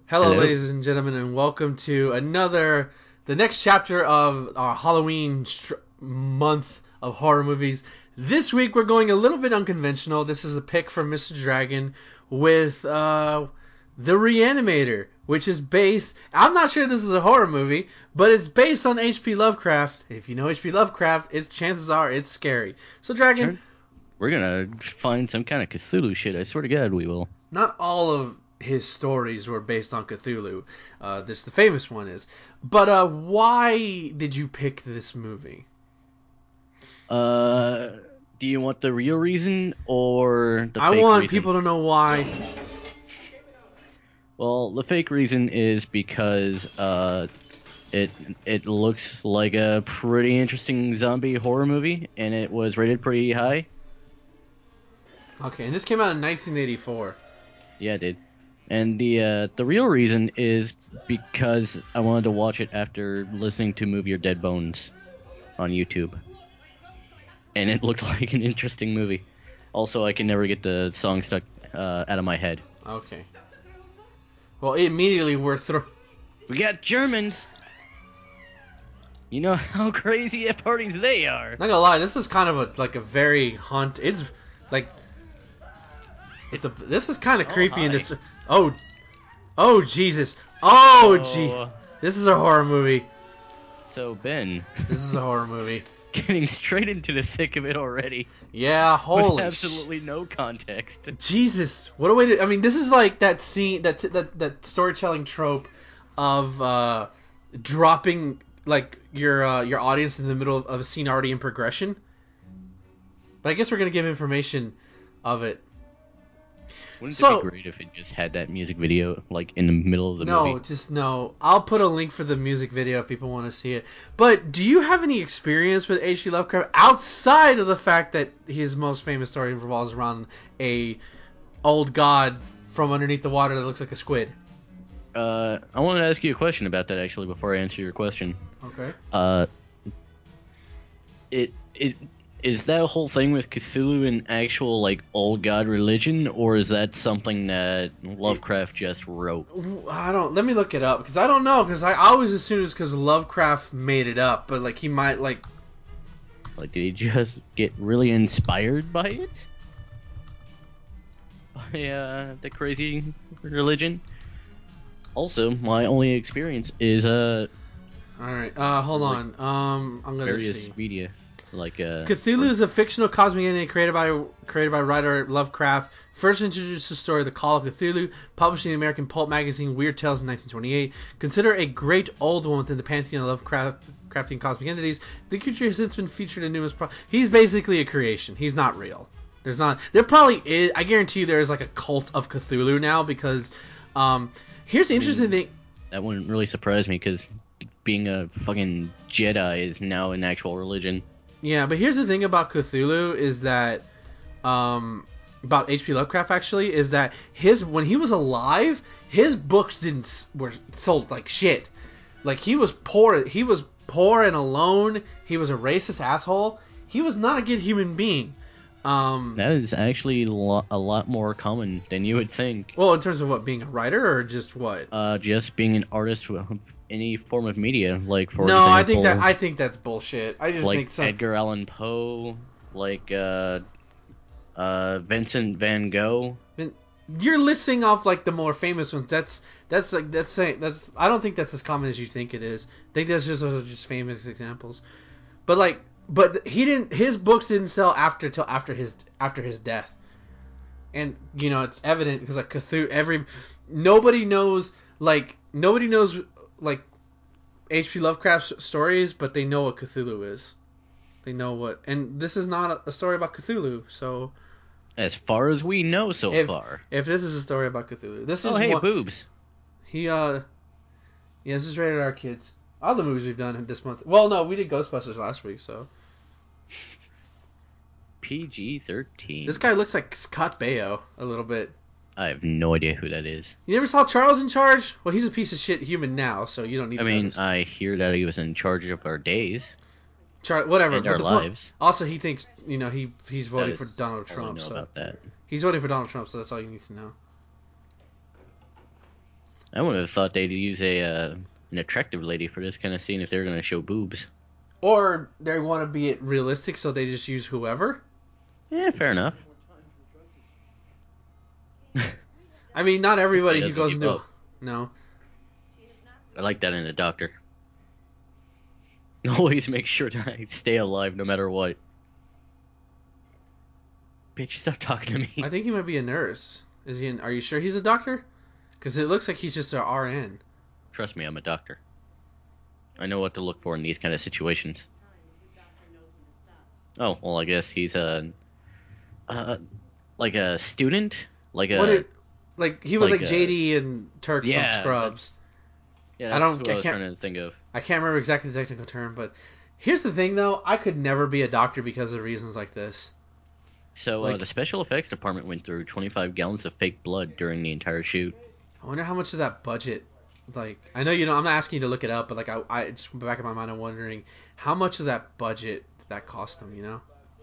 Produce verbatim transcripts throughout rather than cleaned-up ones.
Hello, Hello. ladies and gentlemen, and welcome to another, the next chapter of our Halloween str- month of horror movies. This week we're going a little bit unconventional. This is a pick from Mister Dragon with uh, The Reanimator, which is based. I'm not sure this is a horror movie, but it's based on H P. Lovecraft. If you know H P. Lovecraft, its chances are it's scary. So, Dragon, Turn. We're gonna find some kind of Cthulhu shit. I swear to God, we will. not all of his stories were based on Cthulhu. Uh, this the famous one is. But uh, why did you pick this movie? Uh, do you want the real reason or the I fake want reason? people to know why. Well, the fake reason is because uh, it it looks like a pretty interesting zombie horror movie, and it was rated pretty high. Okay, and this came out in nineteen eighty-four. Yeah, it did. And the uh, the real reason is because I wanted to watch it after listening to "Move Your Dead Bones" on YouTube. And it looked like an interesting movie. Also, I can never get the song stuck uh, out of my head. Okay. Well, immediately we're through. We got Germans. You know how crazy at parties they are. Not gonna lie, this is kind of a like a very haunt. It's like the this is kind of Oh, creepy and hi. this. Oh, oh Jesus. Oh gee, So, this is a horror movie. so Ben, This is a horror movie. getting straight into the thick of it already Yeah, with holy sh. absolutely no context. Jesus, what a way to! I mean, this is like that scene, that that that storytelling trope of uh, dropping like your uh, your audience in the middle of a scene already in progression. But I guess we're gonna give information of it. Wouldn't it be So great if it just had that music video like in the middle of the no, movie? just no. I'll put a link for the music video if people want to see it. But do you have any experience with H P. Lovecraft outside of the fact that his most famous story revolves around a old god from underneath the water that looks like a squid? Uh, I wanted to ask you a question about that actually before I answer your question. Okay. Uh, it it is that whole thing with Cthulhu an actual like old god religion, or is that something that It, Lovecraft just wrote? I don't. Let me look it up because I don't know. Because I always assume it's because Lovecraft made it up, but like he might like. Like, did he just get really inspired by it? By uh, the crazy religion? Also, my only experience is uh All right. Uh, hold like on. Um, I'm gonna various see. media, like uh, Cthulhu for is a fictional cosmic entity created by created by writer Lovecraft. First introduced the story The Call of Cthulhu, published in the American pulp magazine Weird Tales in nineteen twenty-eight. Considered a great old one within the pantheon of Lovecraft crafting cosmic entities, the creature has since been featured in numerous. Pro- He's basically a creation. He's not real. There's not. There probably is. I guarantee you, there is like a cult of Cthulhu now because. Um, here's the I interesting mean, thing. that wouldn't really surprise me because being a fucking Jedi is now an actual religion. Yeah, but here's the thing about Cthulhu is that um, about H P. Lovecraft actually is that his when he was alive, his books didn't were sold like shit. Like he was poor. He was poor and alone. He was a racist asshole. He was not a good human being. Um, That is actually lo- a lot more common than you would think. well, in terms of what being a writer or just what? Uh, just being an artist with any form of media, like for No, I think that example, I think that's bullshit. I just like think some. Edgar Allan Poe, like uh, uh, Vincent Van Gogh. You're listing off like the more famous ones. That's that's like that's saying that's. I don't think that's as common as you think it is. I think that's just those are just famous examples. But like, but he didn't. His books didn't sell after till after his after his death, and you know it's evident because like Cthulhu, every nobody knows like nobody knows like H P. Lovecraft's stories, but they know what Cthulhu is. They know what, and this is not a story about Cthulhu. So As far as we know so if far. if this is a story about Cthulhu, this Oh, is hey, one. boobs. He uh yeah, this is rated R kids. All the movies we've done this month. Well, no, we did Ghostbusters last week, so P G this thirteen. guy looks like Scott Baio a little bit. I have no idea who that is. You never saw Charles in Charge? Well, he's a piece of shit human now, so you don't need I to know mean, this. I hear that he was in charge of our days Char- whatever. and But our the point. lives. Also, he thinks you know he he's That voting for is Donald all I Trump, know so about that. he's voting for Donald Trump. So that's all you need to know. I would have thought they'd use a uh, an attractive lady for this kind of scene if they were going to show boobs. Or they want to be realistic, so they just use whoever. Yeah, fair enough. I mean, not This guy everybody who doesn't goes give into up. no. I like that in a doctor. Always make sure to stay alive no matter what. Bitch, stop talking to me. I think he might be a nurse. Is he? An, are you sure he's a doctor? Because it looks like he's just an R N. Trust me, I'm a doctor. I know what to look for in these kind of situations. Oh, well, I guess he's a, uh, like a student, like What a, it? Like he was like like a, J D and Turk from yeah, Scrubs. that's, yeah, I that's don't. what I I was can't. trying to think of. I can't remember exactly the technical term, but here's the thing, though. I could never be a doctor because of reasons like this. So, uh, Like, the special effects department went through twenty-five gallons of fake blood during the entire shoot. I wonder how much of that budget. Like, I know you know. I'm not asking you to look it up, but like, I, I just back in my mind, I'm wondering how much of that budget did that cost them. You know.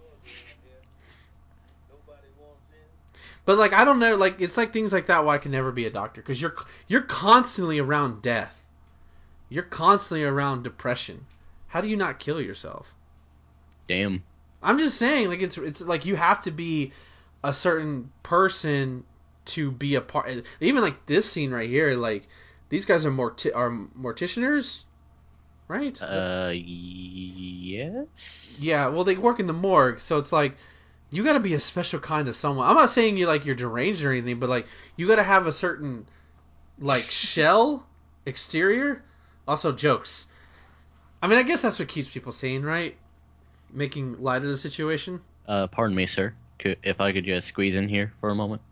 But like, I don't know. Like, it's like things like that. Why I can never be a doctor because you're you're constantly around death. You're constantly around depression. How do you not kill yourself? Damn. I'm just saying, like it's it's like you have to be a certain person to be a part. Even like this scene right here, like these guys are morti- are morticianers, right? Uh, yes? Yeah, well they work in the morgue, so it's like you got to be a special kind of someone. I'm not saying you like you're deranged or anything, but like you got to have a certain like shell exterior. Also jokes. I mean, I guess that's what keeps people sane, right? Making light of the situation. Uh, pardon me, sir. Could, if I could just squeeze in here for a moment.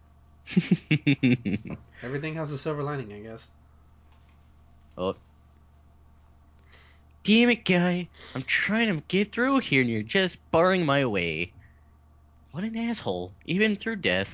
Everything has a silver lining, I guess. Oh, damn it, guy. I'm trying to get through here and you're just barring my way. What an asshole. Even through death.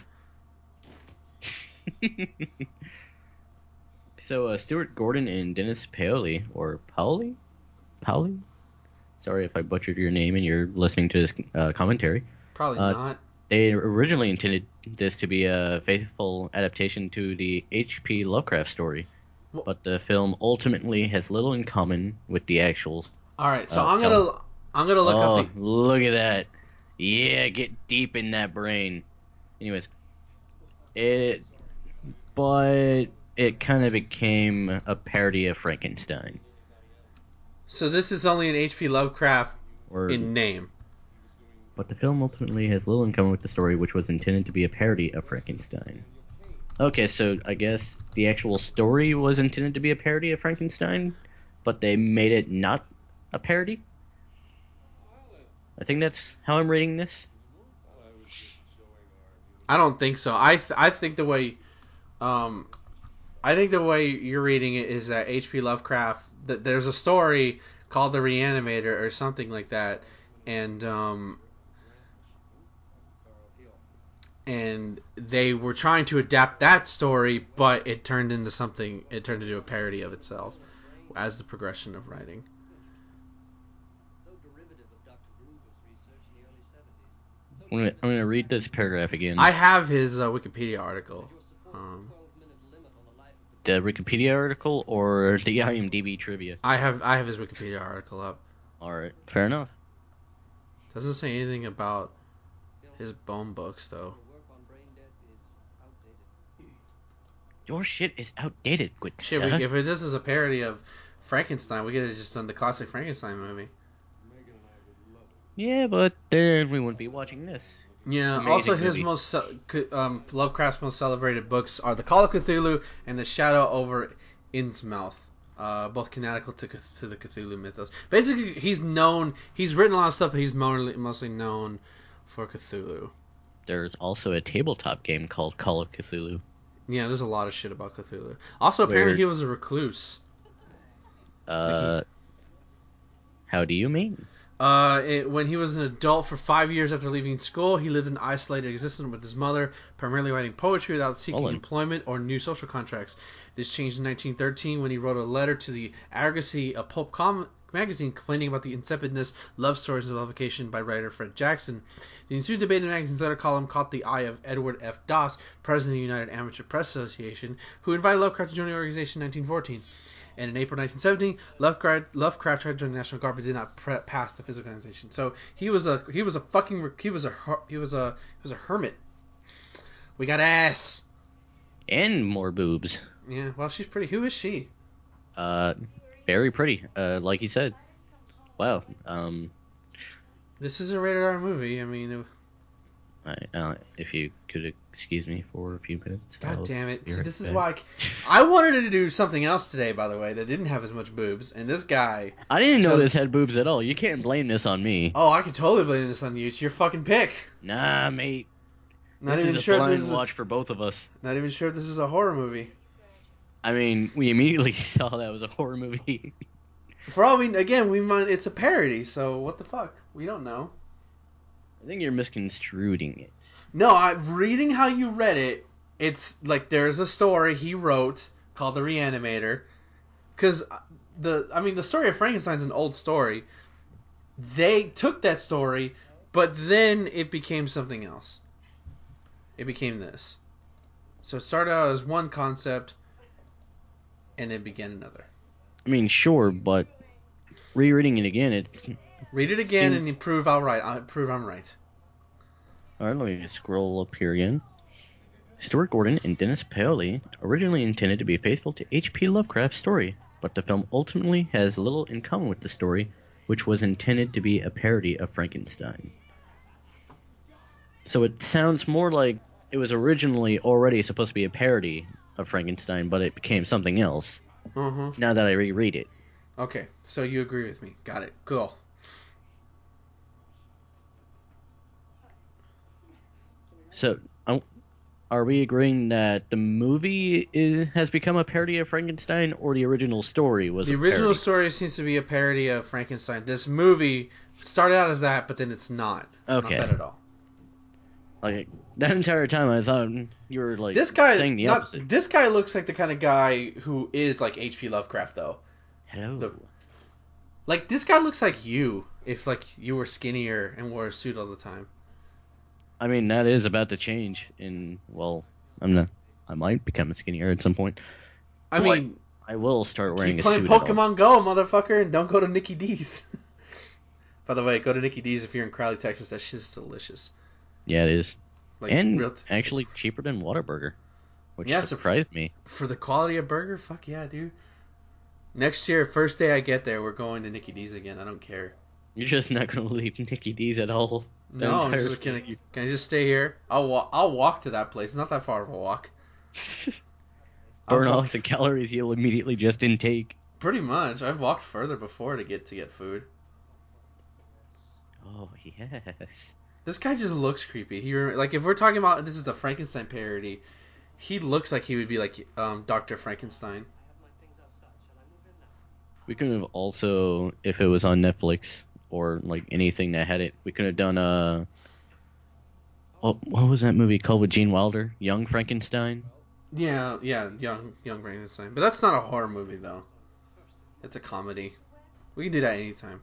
So, uh, Stuart Gordon and Dennis Paoli, or Paoli? Paoli? Sorry if I butchered your name and you're listening to this uh, commentary. Probably Uh, not. they originally intended this to be a faithful adaptation to the H P. Lovecraft story, Well, but the film ultimately has little in common with the actual all right, so uh, I'm film. gonna I'm gonna look up Oh, the. look at that. Yeah, get deep in that brain. Anyways, it, but it kind of became a parody of Frankenstein. So this is only an H P. Lovecraft Or, in name. but the film ultimately has little in common with the story, which was intended to be a parody of Frankenstein. Okay, so I guess the actual story was intended to be a parody of Frankenstein, but they made it not a parody? I think that's how I'm reading this. I don't think so. I th- I think the way um I think the way you're reading it is that H P. Lovecraft that there's a story called The Reanimator or something like that, and um and they were trying to adapt that story, but it turned into something. It turned into a parody of itself as the progression of writing. I'm gonna, I'm gonna read this paragraph I again. have his uh, Wikipedia article. Um, The Wikipedia article or the IMDb trivia? I have I have his Wikipedia article up. Alright, fair enough. Doesn't say anything about his bone books though. Your shit is outdated, good Shit, we, sir. if this is a parody of Frankenstein, we could have just done the classic Frankenstein movie. Yeah, but then we wouldn't be watching this. Yeah. Also, Amazing his movie. most ce- um, Lovecraft's most celebrated books are The Call of Cthulhu and The Shadow over Innsmouth. Uh, both canonical to, to the Cthulhu mythos. Basically, he's known. He's written a lot of stuff, but he's mostly, mostly known for Cthulhu. There's also a tabletop game called Call of Cthulhu. Yeah, there's a lot of shit about Cthulhu. Also, apparently, Where, he was a recluse. Like he, uh, how do you mean? Uh, it, when he was an adult for five years after leaving school, he lived an isolated existence with his mother, primarily writing poetry without seeking Olin. employment or new social contracts. This changed in nineteen thirteen when he wrote a letter to the Argosy, a pulp com- magazine, complaining about the insipidness love stories of publication by writer Fred Jackson. The ensuing debate in the magazine's letter column caught the eye of Edward F. Doss, president of the United Amateur Press Association, who invited Lovecraft to join the organization in nineteen fourteen. And in April nineteen seventeen, Lovecraft, Lovecraft tried to join the National Guard but did not pre- pass the physical organization. So he was a he was a fucking he was a he was a he was a hermit. We got ass And more boobs. Yeah, well, she's pretty. Who is she? Uh, very pretty. Uh, like you said. Wow. Um, This is a rated R movie. I mean, it, I, uh, if you could excuse me for a few minutes. God I'll damn it! be See, right this is back. why I, I wanted to do something else today. By the way, that didn't have as much boobs, and this guy. I didn't know chose- this had boobs at all. You can't blame this on me. Oh, I can totally blame this on you. It's your fucking pick. Nah, mate. Not this even is a sure if blind this is. A, watch for both of us. not even sure if this is a horror movie. I mean, we immediately saw that was a horror movie. For all we again, we might. It's a parody, so what the fuck? We don't know. I think you're misconstruing it. No, I'm reading how you read it. It's like there's a story he wrote called The Reanimator. Because the, I mean, the story of Frankenstein's an old story. They took that story, but then it became something else. It became this. So it started out as one concept, and it began another. I mean, sure, but rereading it again, it's... Read it again Seems- and you prove I'll right. I prove I'm right. Alright, let me scroll up here again. Stuart Gordon and Dennis Paoli originally intended to be faithful to H P Lovecraft's story, but the film ultimately has little in common with the story, which was intended to be a parody of Frankenstein. So it sounds more like it was originally already supposed to be a parody of Frankenstein, but it became something else, Uh-huh. now that I reread it. Okay, so you agree with me. Got it. Cool. So, um, are we agreeing that the movie is has become a parody of Frankenstein, or the original story was The a original parody? story seems to be a parody of Frankenstein. This movie started out as that, but then it's not. Okay. Not that at all. Like, that entire time I thought you were, like, This guy, saying the not, opposite. this guy looks like the kind of guy who is like H P Lovecraft, though. Hello. the- Like, this guy looks like you, if like you were skinnier and wore a suit all the time. I mean, that is about to change in, well, I'm not, I might become skinnier at some point. I Boy, mean, I will start wearing keep a playing suit at all. Pokemon Go, motherfucker, and don't go to Nikki D's. By the way, go to Nikki D's if you're in Crowley, Texas. That shit's delicious. Yeah, it is. Like, and real t- actually cheaper than Whataburger, which Yeah, so- surprised me. for the quality of burger, fuck yeah, dude. Next year, first day I get there, we're going to Nikki D's again. I don't care. You're just not going to leave Nikki D's at all. the No, I'm entire just gonna. state. Can I just stay here? I'll walk. I'll walk to that place. It's not that far of a walk. Burn I've off walked- the calories you'll immediately just intake. Pretty much. I've walked further before to get to get food. Oh, yes. This guy just looks creepy. He re- like if we're talking about this is the Frankenstein parody, he looks like he would be like um, Doctor Frankenstein. We could have also, if it was on Netflix or like anything that had it, we could have done a. What, what was that movie called with Gene Wilder? Young Frankenstein? Yeah, yeah, young young Frankenstein. But that's not a horror movie though. It's a comedy. We can do that anytime.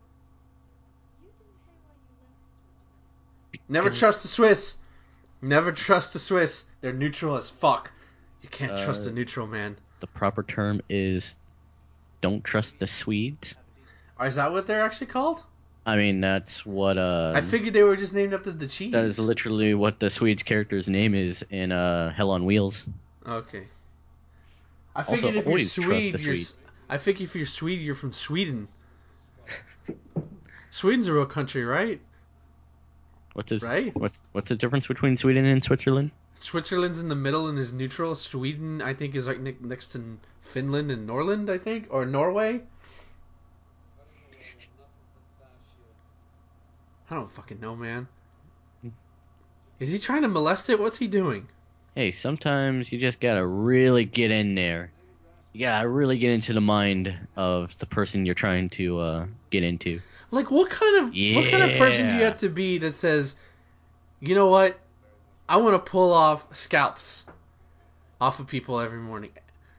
Never Because- trust the Swiss. Never trust the Swiss. They're neutral as fuck. You can't trust Uh, a neutral man. The proper term is don't trust the Swedes. Or is that what they're actually called? I mean, that's what. Uh, I figured they were just named after the cheese. That is literally what the Swedes character's name is in uh, Hell on Wheels. Okay. I Also, figured if you're always trust Swede, the you're. Swede. s- I think if you're Swede, you're from Sweden. Sweden's a real country, right? What's his, Right? What's what's the difference between Sweden and Switzerland? Switzerland's in the middle and is neutral. Sweden, I think, is like ne- next to Finland and Norland, I think, or Norway. I don't fucking know, man. Is he trying to molest it? What's he doing? Hey, sometimes you just gotta really get in there. You gotta really get into the mind of the person you're trying to uh, get into. Like, what kind of Yeah. what kind of person do you have to be that says, you know what, I want to pull off scalps off of people every morning?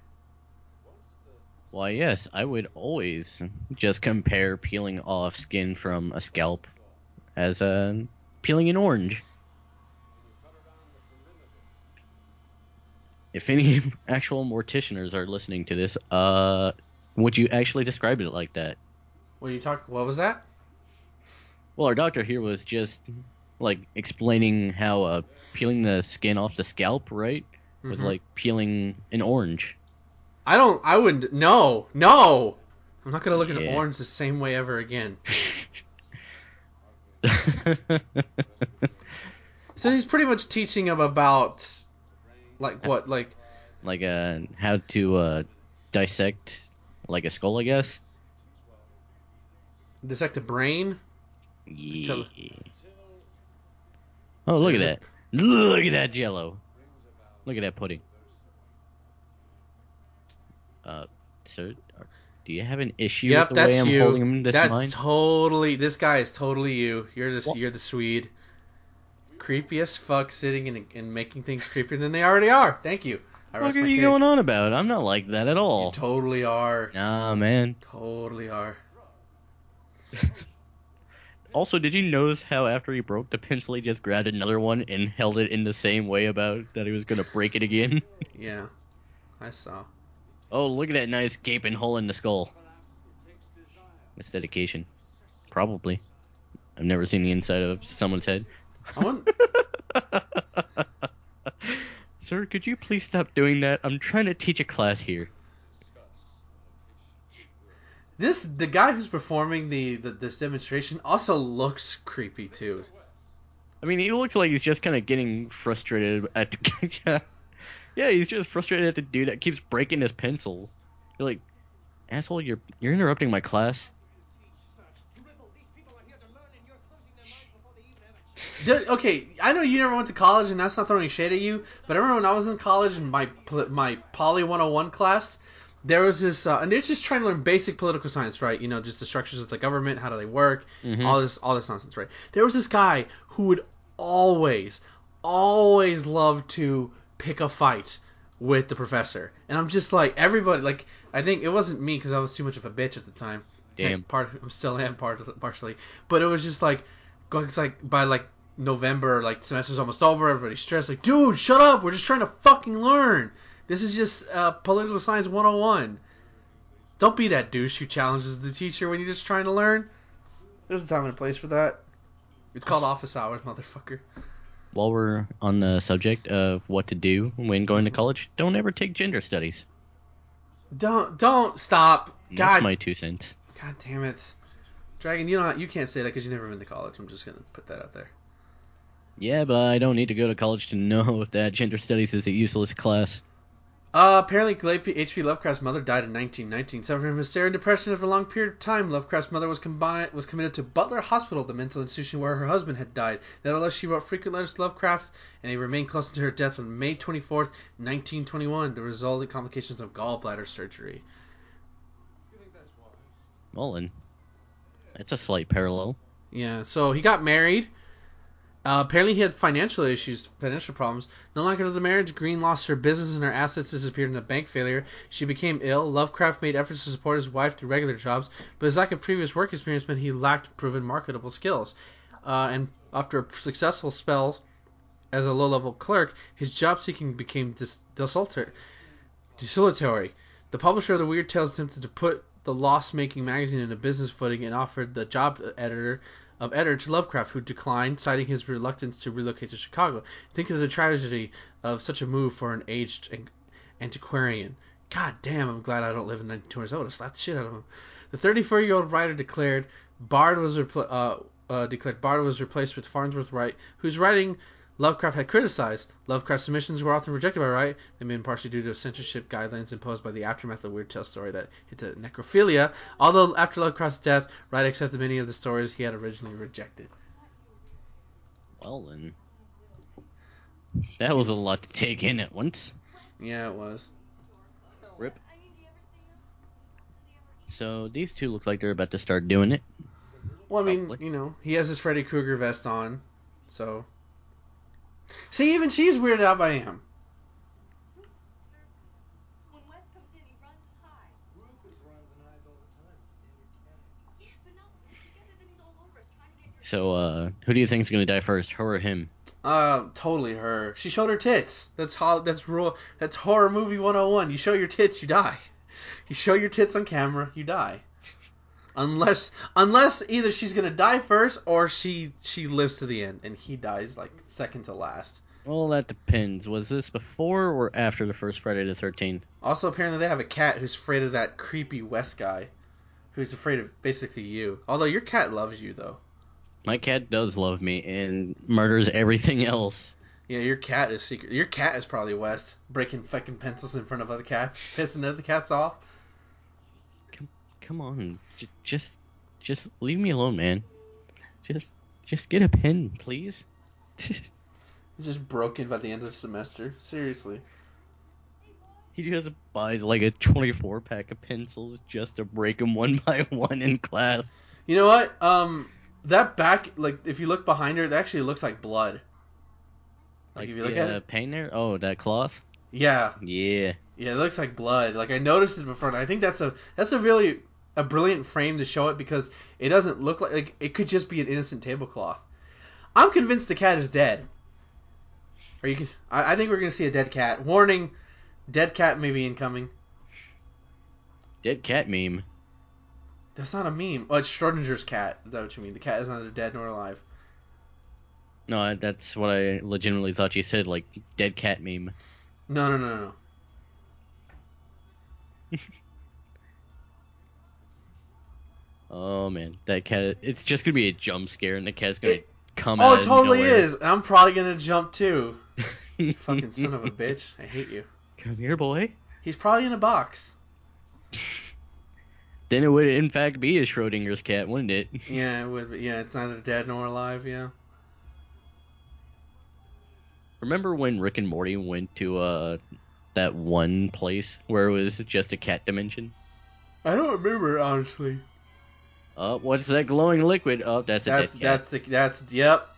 Why, yes, I would always just compare peeling off skin from a scalp as uh, peeling an orange. If any actual morticianers are listening to this, uh, would you actually describe it like that? What you talk? What was that? Well, our doctor here was just like explaining how uh, peeling the skin off the scalp, right, was Mm-hmm. like peeling an orange. I don't. I wouldn't. No, no. I'm not gonna look at an Yeah. orange the same way ever again. So he's pretty much teaching him about, like, what, like Like uh, how to uh, dissect like a skull, I guess. dissect the brain. Yeah. To, Oh, look at there's a that! Look at that Jello! Look at that pudding. Uh, sir, are- do you have an issue with Yep, the way that's I'm you. holding him this That's mind? totally. This guy is totally you. You're the What you're the Swede. Creepy as fuck, sitting and, and making things creepier than they already are. Thank you. I the fuck rest are my you going case. on about? I'm not like that at You all. totally are. Nah, man. Totally are. Also, did you notice how after he broke the pencil, he just grabbed another one and held it in the same way about that he was gonna break it again? Yeah, I saw. Oh, look at that nice gaping hole in the skull. That's dedication. Probably. I've never seen the inside of someone's head. I want Sir, could you please stop doing that? I'm trying to teach a class here. this. The guy who's performing the, the this demonstration also looks creepy too. I mean, he looks like he's just kind of getting frustrated at the. Yeah, he's just frustrated at the dude that keeps breaking his pencil. You're like, asshole, you're you're interrupting my class. There, okay, I know you never went to college, and that's not throwing shade at you. But I remember when I was in college in my my Poly one oh one class, there was this, uh, and they're just trying to learn basic political science, right? You know, just the structures of the government, how do they work, Mm-hmm. all this all this nonsense, right? There was this guy who would always, always love to pick a fight with the professor, and I'm just like everybody, like I think it wasn't me because I was too much of a bitch at the time. Damn. Part I'm still am part partially, but it was just like going it's like by like November, like semester's almost over, everybody's stressed. Like, dude, shut up! We're just trying to fucking learn. This is just uh, political science one oh one. Don't be that douche who challenges the teacher when you're just trying to learn. There's a time and a place for that. It's called office hours, motherfucker. While we're on the subject of what to do when going to college, don't ever take gender studies. Don't don't stop. And that's God, my two cents. God damn it, Dragon. You don't you can't say that because you never been to college. I'm just gonna put that out there. Yeah, but I don't need to go to college to know that gender studies is a useless class. Uh, apparently, H P. Lovecraft's mother died in nineteen nineteen, suffering from hysteria and depression over a long period of time. Lovecraft's mother was combined, was committed to Butler Hospital, the mental institution where her husband had died. Nevertheless, she wrote frequent letters to Lovecraft, and they remained close until her death on May twenty-fourth, nineteen twenty-one, the resulting complications of gallbladder surgery. Well, then, that's a slight parallel. Yeah, so he got married. Uh, apparently, he had financial issues, financial problems. No longer after the marriage, Green lost her business and her assets disappeared in a bank failure. She became ill. Lovecraft made efforts to support his wife through regular jobs, but his lack of previous work experience meant he lacked proven marketable skills. Uh, and after a successful spell as a low-level clerk, his job seeking became dis- desultory. desultory. The publisher of the Weird Tales attempted to put the loss-making magazine in a business footing and offered the job editor of editor to Lovecraft, who declined, citing his reluctance to relocate to Chicago. Think of the tragedy of such a move for an aged antiquarian. God damn, I'm glad I don't live in nineteen twenties. I would have slapped the shit out of him. The thirty-four-year-old writer declared Bard was repl- uh, uh, declared Bard was replaced with Farnsworth Wright, whose writing Lovecraft had criticized. Lovecraft's submissions were often rejected by Wright, they may have been partially due to censorship guidelines imposed by the aftermath of the Weird Tales story that hit the necrophilia. Although after Lovecraft's death, Wright accepted many of the stories he had originally rejected. Well, then, that was a lot to take in at once. Yeah, it was. Rip. So these two look like they're about to start doing it. Well, I mean, Probably. you know, he has his Freddy Krueger vest on, so. See, even she's weirded out by him. When Wes comes in, he runs and hides. Rufus runs and hides all the time. It's standard cat. Yes, but not when we're together. Then he's all over us trying to get near. So, uh, who do you think is gonna die first, her or him? Uh, totally her. She showed her tits. That's ho- That's ro- That's horror movie one oh one. You show your tits, you die. You show your tits on camera, you die. Unless, unless either she's gonna die first or she she lives to the end and he dies like second to last. Well, that depends. Was this before or after the first Friday the thirteenth? Also, apparently they have a cat who's afraid of that creepy West guy, who's afraid of basically you. Although your cat loves you though. My cat does love me and murders everything else. Yeah, your cat is secret. Your cat is probably West, breaking fucking pencils in front of other cats, pissing other cats off. Come, come on, J- just, just leave me alone, man. Just, just get a pen, please. He's just broken by the end of the semester. Seriously. He just buys like a twenty-four pack of pencils just to break them one by one in class. You know what? Um, that back, like, if you look behind her, it actually looks like blood. Like, Like if you look the at uh, it. paint there. Oh, that cloth. Yeah, Yeah. yeah, it looks like blood. Like I noticed it before, and I think that's a that's a really a brilliant frame to show it because it doesn't look like, like it could just be an innocent tablecloth. I'm convinced the cat is dead. Or you can, I, I think we're gonna see a dead cat. Warning, dead cat may be incoming. Dead cat meme. That's not a meme. Oh, it's Schrodinger's cat. Is that what you mean? The cat is neither dead nor alive. No, I- that's what I legitimately thought you said. Like dead cat meme. No, no, no, no, no. Oh man, that cat. It's just gonna be a jump scare, and the cat's gonna It- come Oh, out it of totally nowhere. is. And I'm probably gonna jump too. Fucking son of a bitch. I hate you. Come here, boy. He's probably in a box. Then it would in fact be a Schrodinger's cat, wouldn't it? Yeah, it would. Be, yeah, it's neither dead nor alive. Yeah. Remember when Rick and Morty went to uh that one place where it was just a cat dimension? I don't remember honestly. Oh, what's that glowing liquid? Oh, that's a That's dead cat. that's the that's yep.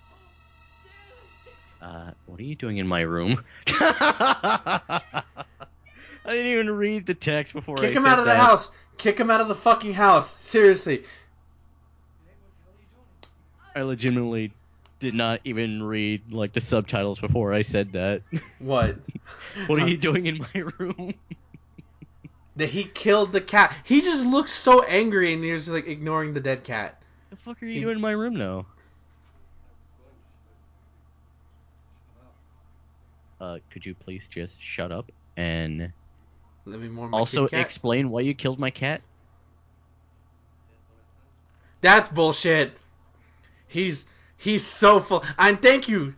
Uh, what are you doing in my room? I didn't even read the text before I Kick him said out of the that. house. Kick him out of the fucking house. Seriously. I legitimately did not even read like the subtitles before I said that. What? What are you doing in my room? That he killed the cat. He just looks so angry and he's like ignoring the dead cat. The fuck are you He- doing in my room now? Uh, could you please just shut up and Let me more my also kitty cat. explain why you killed my cat? That's bullshit. He's he's so full. And thank you.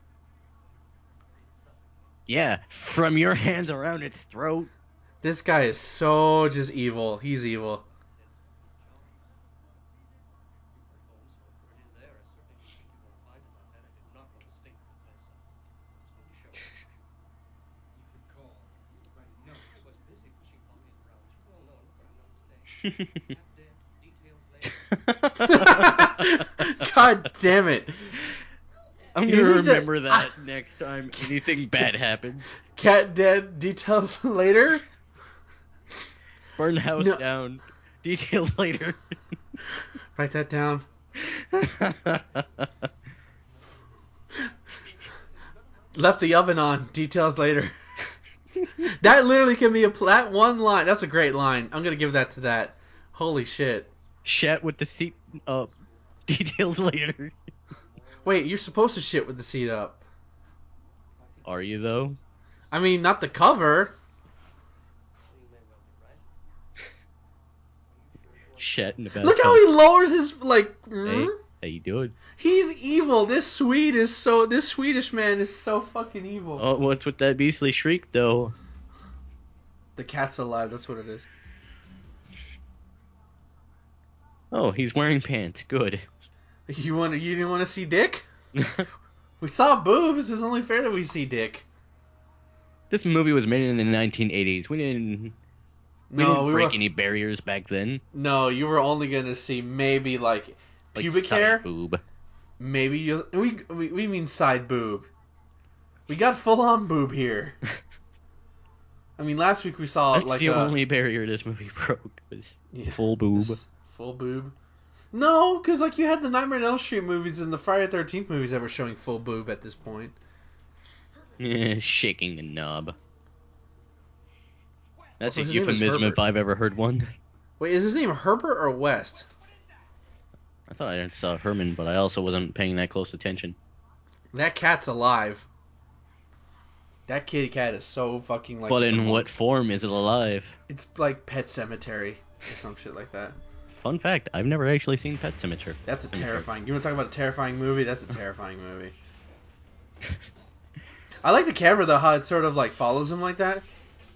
Yeah, from your hands around its throat. This guy is so just evil. He's evil. You could call, write a note. I was busy pushing bodies around. You well know. Look what I'm not saying. Cat dead. Details later. God damn it. I'm You gonna think that- remember that next time anything bad happens. Cat dead. Details later. Burn the house No. down. Details later. Write that down. Left the oven on. Details later. That literally can be a pl- that one line. That's a great line. I'm gonna give that to that. Holy shit. Shat with the seat up. Details later. Wait, you're supposed to shit with the seat up. Are you though? I mean, not the cover. Shat in the bathtub. Look how he lowers his like. Hey, mm? how you doing? He's evil. This Swede is so. This Swedish man is so fucking evil. Oh, what's with that beastly shriek though? The cat's alive. That's what it is. Oh, he's wearing pants. Good. You want? You didn't want to see Dick? We saw boobs. It's only fair that we see Dick. This movie was made in the nineteen eighties. We didn't. We No, didn't we break were. any barriers back then. No, you were only gonna see maybe like Like pubic side hair, boob. maybe you we, we we mean side boob. We got full on boob here. I mean, last week we saw That's like the a only barrier this movie broke was yeah, full boob. this full boob. No, because like you had the Nightmare on Elm Street movies and the Friday the thirteenth movies that were showing full boob at this point. Yeah, shaking the knob. That's Also, a his name is euphemism Herbert. if I've ever heard one. Wait, is his name Herbert or West? I thought I saw Herman, but I also wasn't paying that close attention. That cat's alive. That kitty cat is so fucking like. But It's a in what monster. form is it alive? It's like Pet Cemetery or some shit like that. Fun fact, I've never actually seen Pet Sematary. That's a Cemetery. terrifying. You want to talk about a terrifying movie? That's a terrifying movie. I like the camera though, how it sort of like follows him like that.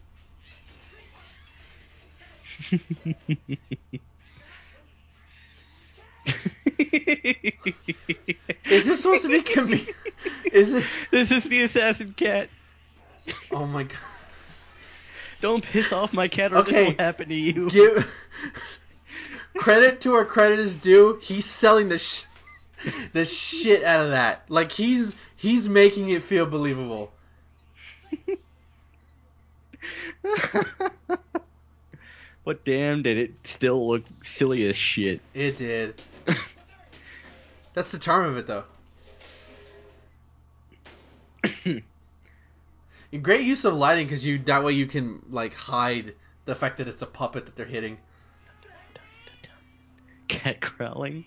Is this supposed to be com- Is it? This is the assassin cat. Oh my god! Don't piss off my cat or Okay. this will happen to you. Give credit to where credit is due. He's selling the sh- the shit out of that. Like he's he's making it feel believable. But damn, did it still look silly as shit. It did. That's the charm of it, though. Great use of lighting because you that way you can like hide the fact that it's a puppet that they're hitting. Cat growling.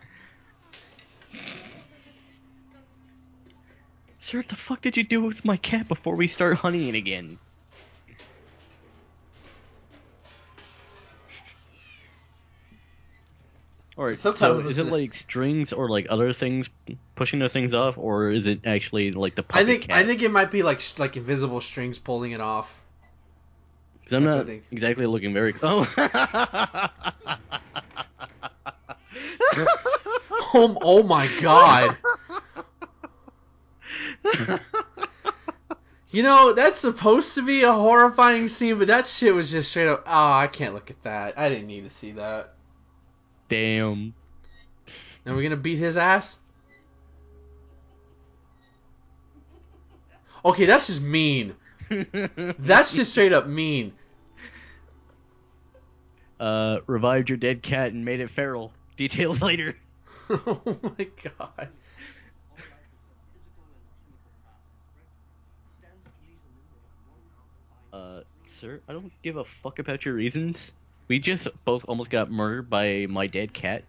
Sir, what the fuck did you do with my cat before we start hunting it again? Alright, so Sometimes is it listen- like strings or like other things pushing the things off, or is it actually like the I puppet think cat? I think it might be like like invisible strings pulling it off. Because I'm That's not what I think. exactly looking very... Oh! Oh, oh my god! You know that's supposed to be a horrifying scene, but that shit was just straight up. Oh, I can't look at that. I didn't need to see that. Damn. And we're gonna beat his ass. Okay, that's just mean. That's just straight up mean. Uh, revived your dead cat and made it feral. Details later. Oh my god. Uh, sir, I don't give a fuck about your reasons. We just both almost got murdered by my dead cat.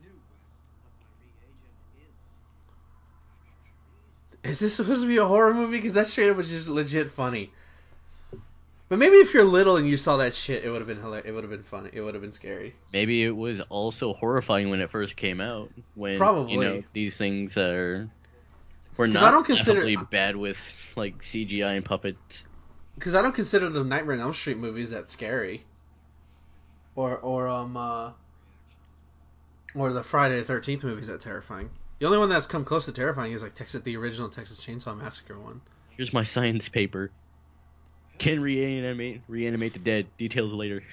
Is this supposed to be a horror movie? Because that straight up was just legit funny. But maybe if you're little and you saw that shit, it would have been hilarious. It would have been funny. It would have been scary. Maybe it was also horrifying when it first came out. When, Probably. you know, these things are... We're 'Cause not I don't consider- laughably bad with, like, C G I and puppets. Because I don't consider the Nightmare on Elm Street movies that scary. Or or um uh, or the Friday the thirteenth movies that terrifying. The only one that's come close to terrifying is like Texas, the original Texas Chainsaw Massacre one. Here's my science paper. Can reanimate reanimate the dead. Details later.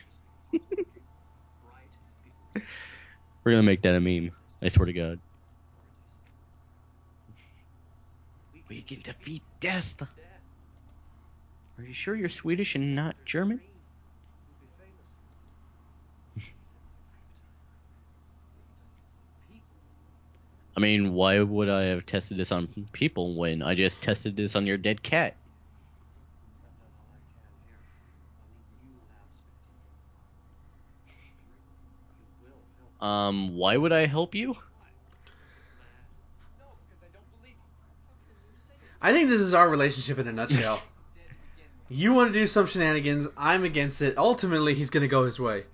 We're gonna make that a meme. I swear to God. We can defeat death. Are you sure you're Swedish and not German? I mean, why would I have tested this on people when I just tested this on your dead cat? Um, why would I help you? I think this is our relationship in a nutshell. You want to do some shenanigans, I'm against it. Ultimately, he's gonna go his way.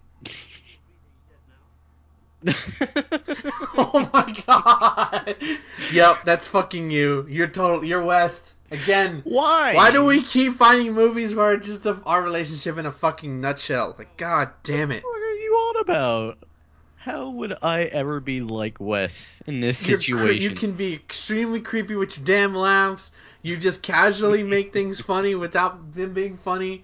Oh my god! Yep, that's fucking you. You're total. You're West again. Why? Why do we keep finding movies where it's just a, our relationship in a fucking nutshell? Like, god damn it! What are you on about? How would I ever be like Wes in this You're cre- situation? you can be extremely creepy with your damn laughs. You just casually make things funny without them being funny.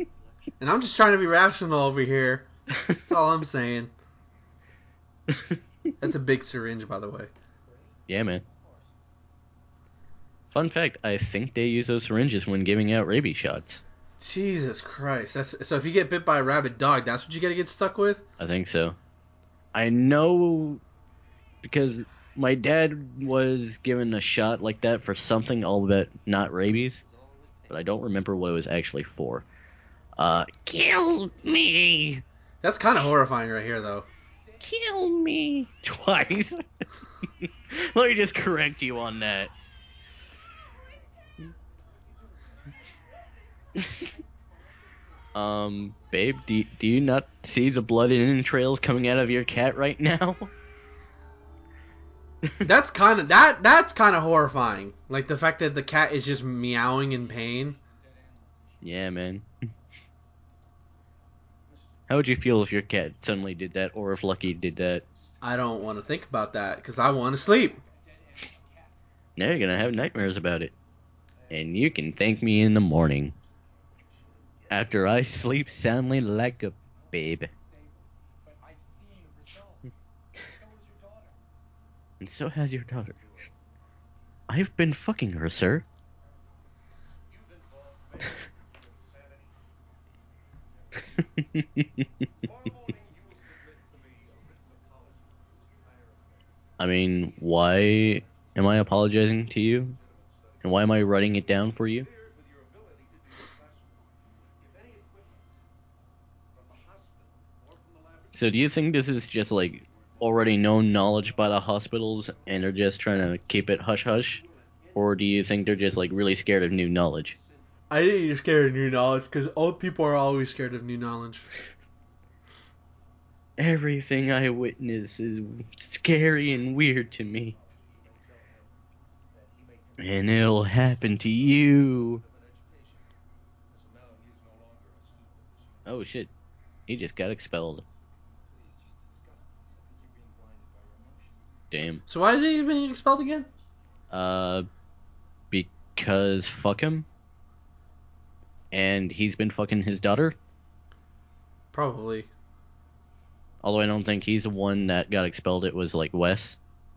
And I'm just trying to be rational over here. That's all I'm saying. That's a big syringe, by the way. Yeah, man. Fun fact, I think they use those syringes when giving out rabies shots. Jesus Christ! That's so. If you get bit by a rabid dog, that's what you gotta get stuck with. I think so. I know because my dad was given a shot like that for something, albeit not rabies, but I don't remember what it was actually for. Uh, kill me! That's kind of horrifying, right here, though. Kill me! Twice. Let me just correct you on that. um, babe, do, do you not see the blood and entrails coming out of your cat right now? That's kind of that. That's kind of horrifying. Like the fact that the cat is just meowing in pain. Yeah, man. How would you feel if your cat suddenly did that, or if Lucky did that? I don't want to think about that because I want to sleep. Now you're gonna have nightmares about it. And you can thank me in the morning. After I sleep soundly like a babe. But I've seen results. So has your daughter. And so has your daughter. I've been fucking her, sir. You've involved Faye in your insanity. Tomorrow morning, you will submit to me a written apology for this entire affair. I mean, why am I apologizing to you? And why am I writing it down for you? Interfered with your ability to do your classwork. If any equipment from the hospital or from the laboratory. So do you think this is just like already known knowledge by the hospitals and they're just trying to keep it hush hush? Or do you think they're just like really scared of new knowledge? I think you're scared of new knowledge because old people are always scared of new knowledge. Everything I witness is scary and weird to me. And it'll happen to you. Oh shit. He just got expelled. Please, just discuss this. I think you're being blinded by your emotions. Damn. So why is he being expelled again? Uh, because fuck him. And he's been fucking his daughter. Probably. Although I don't think he's the one that got expelled. It was like Wes.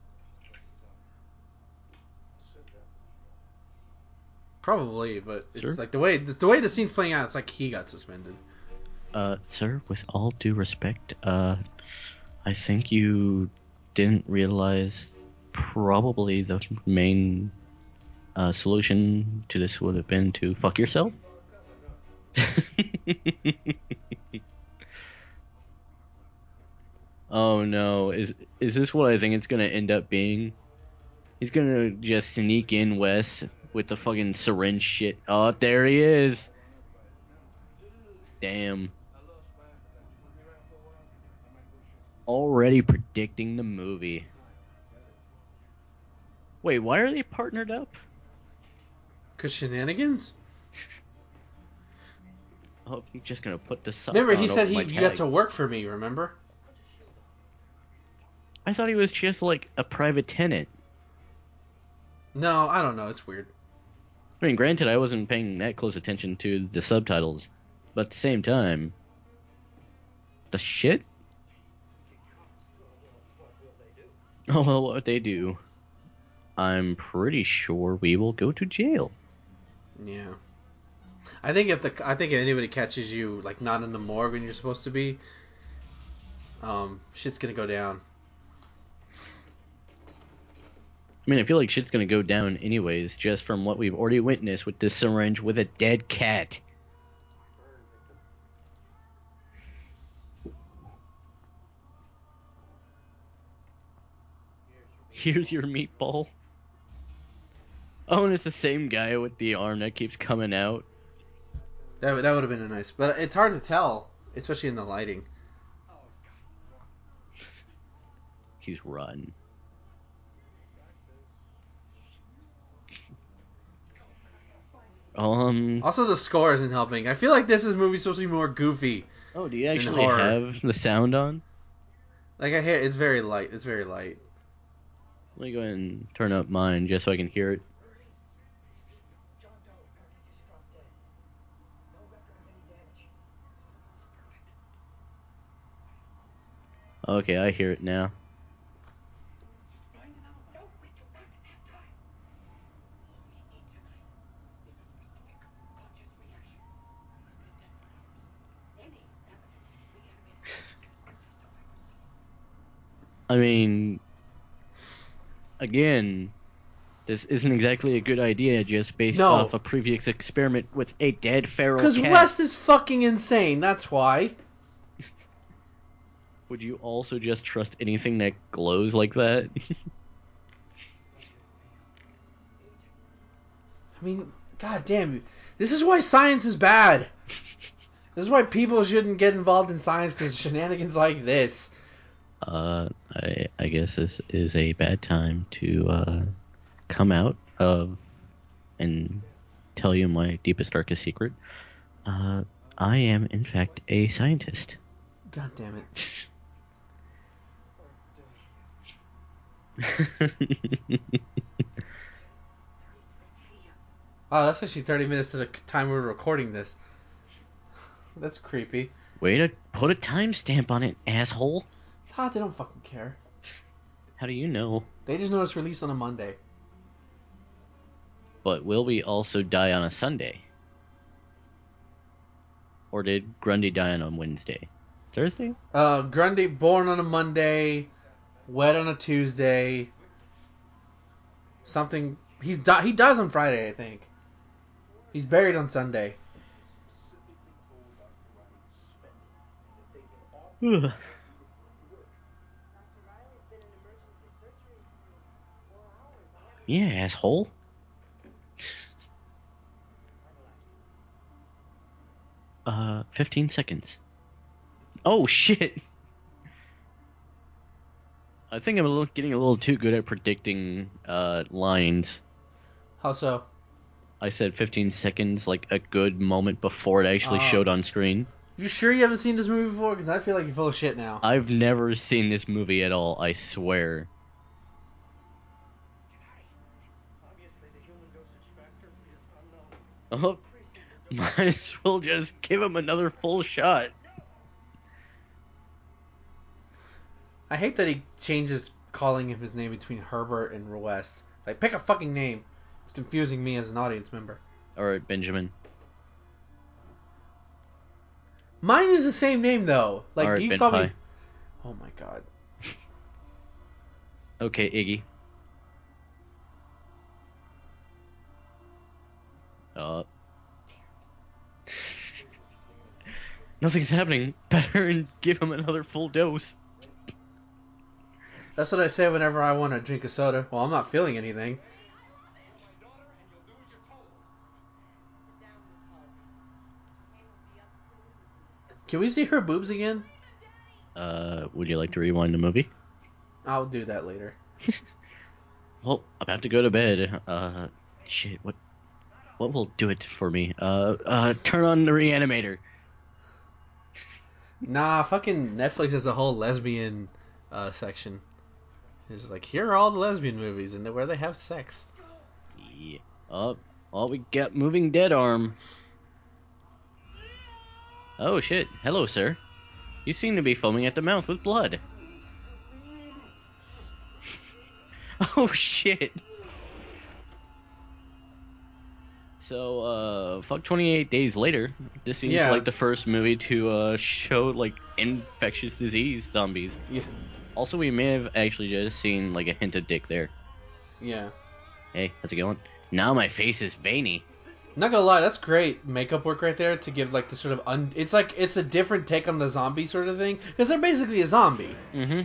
Probably, but it's Sure. like the way the way the scene's playing out. It's like he got suspended. Uh, sir, with all due respect, uh, I think you didn't realize probably the main uh, solution to this would have been to fuck yourself. Oh no, is is this what I think it's gonna end up being? He's gonna just sneak in Wes with the fucking syringe shit. Oh, there he is. Damn. Already predicting the movie. Wait, why are they partnered up? Cause shenanigans. Oh, I'm just gonna put the sock Remember, he on said over he my you got tag. to work for me. Remember? I thought he was just like a private tenant. No, I don't know. It's weird. I mean, granted, I wasn't paying that close attention to the subtitles, but at the same time, the shit? Oh, well, what they do? I'm pretty sure we will go to jail. Yeah. I think if the I think if anybody catches you like not in the morgue when you're supposed to be, um, shit's gonna go down. I mean, I feel like shit's gonna go down anyways, just from what we've already witnessed with this syringe with a dead cat. Here's your meatball. Oh, and it's the same guy with the arm that keeps coming out. That that would have been a nice, but it's hard to tell, especially in the lighting. Oh, God. He's rotten. Um. Also, the score isn't helping. I feel like this is movie supposed to be more goofy. Oh, do you In actually horror. have the sound on? Like I hear, it's very light. It's very light. Let me go ahead and turn up mine just so I can hear it. John Doe apparently just dropped dead. No record of any damage. Perfect. Okay, I hear it now. I mean, again, this isn't exactly a good idea just based No. off a previous experiment with a dead feral Because cat. West is fucking insane. That's why. Would you also just trust anything that glows like that? I mean, god damn. This is why science is bad. This is why people shouldn't get involved in science because shenanigans like this. Uh, I I guess this is a bad time to uh, come out of and tell you my deepest, darkest secret. Uh, I am, in fact, a scientist. God damn it. Oh, that's actually thirty minutes to the time we were recording this. That's creepy. Way to put a timestamp on it, asshole. Ah, they don't fucking care. How do you know? They just know it's released on a Monday. But will we also die on a Sunday? Or did Grundy die on a Wednesday? Thursday? Uh, Grundy born on a Monday, wed on a Tuesday. Something he's di- he dies on Friday, I think. He's buried on Sunday. Specifically told Doctor Riley to suspend him and to take him off Ugh. to report to work. Doctor Riley's been in emergency surgery for four hours. I never Yeah, asshole. Time elapsed. Uh, fifteen seconds. Oh, shit! I think I'm a little, getting a little too good at predicting uh, lines. How so? I said fifteen seconds, like a good moment before it actually Oh. showed on screen. You sure you haven't seen this movie before? Because I feel like you're full of shit now. I've never seen this movie at all, I swear. Obviously, the human dosage factor is unknown. Oh, Increasing the dose. might as well just give him another full shot. I hate that he changes calling him his name between Herbert and West. Like, pick a fucking name. It's confusing me as an audience member. Alright, Benjamin. Mine is the same name though. Like Alright, you Ben call Pie. me. Oh my god. Okay, Iggy. Uh. Nothing's happening. Better give him another full dose. That's what I say whenever I want to drink a soda. Well, I'm not feeling anything. You're my daughter, and you'll do as you're told. sit down, Miss Halsey. Mister Kane will be up soon. We can discuss. Can we see her boobs again? Uh, would you like to rewind the movie? I'll do that later. Well, about to go to bed. Uh, shit, what, what will do it for me? Uh, uh, turn on the reanimator. Nah, fucking Netflix has a whole lesbian uh, section. It's like, here are all the lesbian movies and where they have sex. Yeah. Oh, well, we got moving dead arm. Oh shit. Hello, sir. You seem to be foaming at the mouth with blood. Oh shit. So, uh, fuck twenty-eight days later. This seems Yeah. like the first movie to uh, show like infectious disease zombies. Yeah. Also, we may have actually just seen like a hint of dick there. Yeah. Hey, how's it going? Now my face is veiny. Not gonna lie, that's great makeup work right there to give like the sort of un. It's like it's a different take on the zombie sort of thing because they're basically a zombie. Mm-hmm.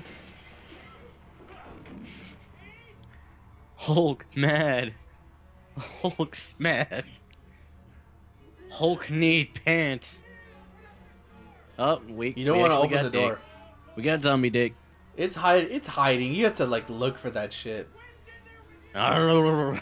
Hulk mad. Hulk's mad. Hulk need pants. Oh, we You don't we want to actually open got the dick. door. We got zombie dick. It's hide. It's hiding. You have to like look for that shit. The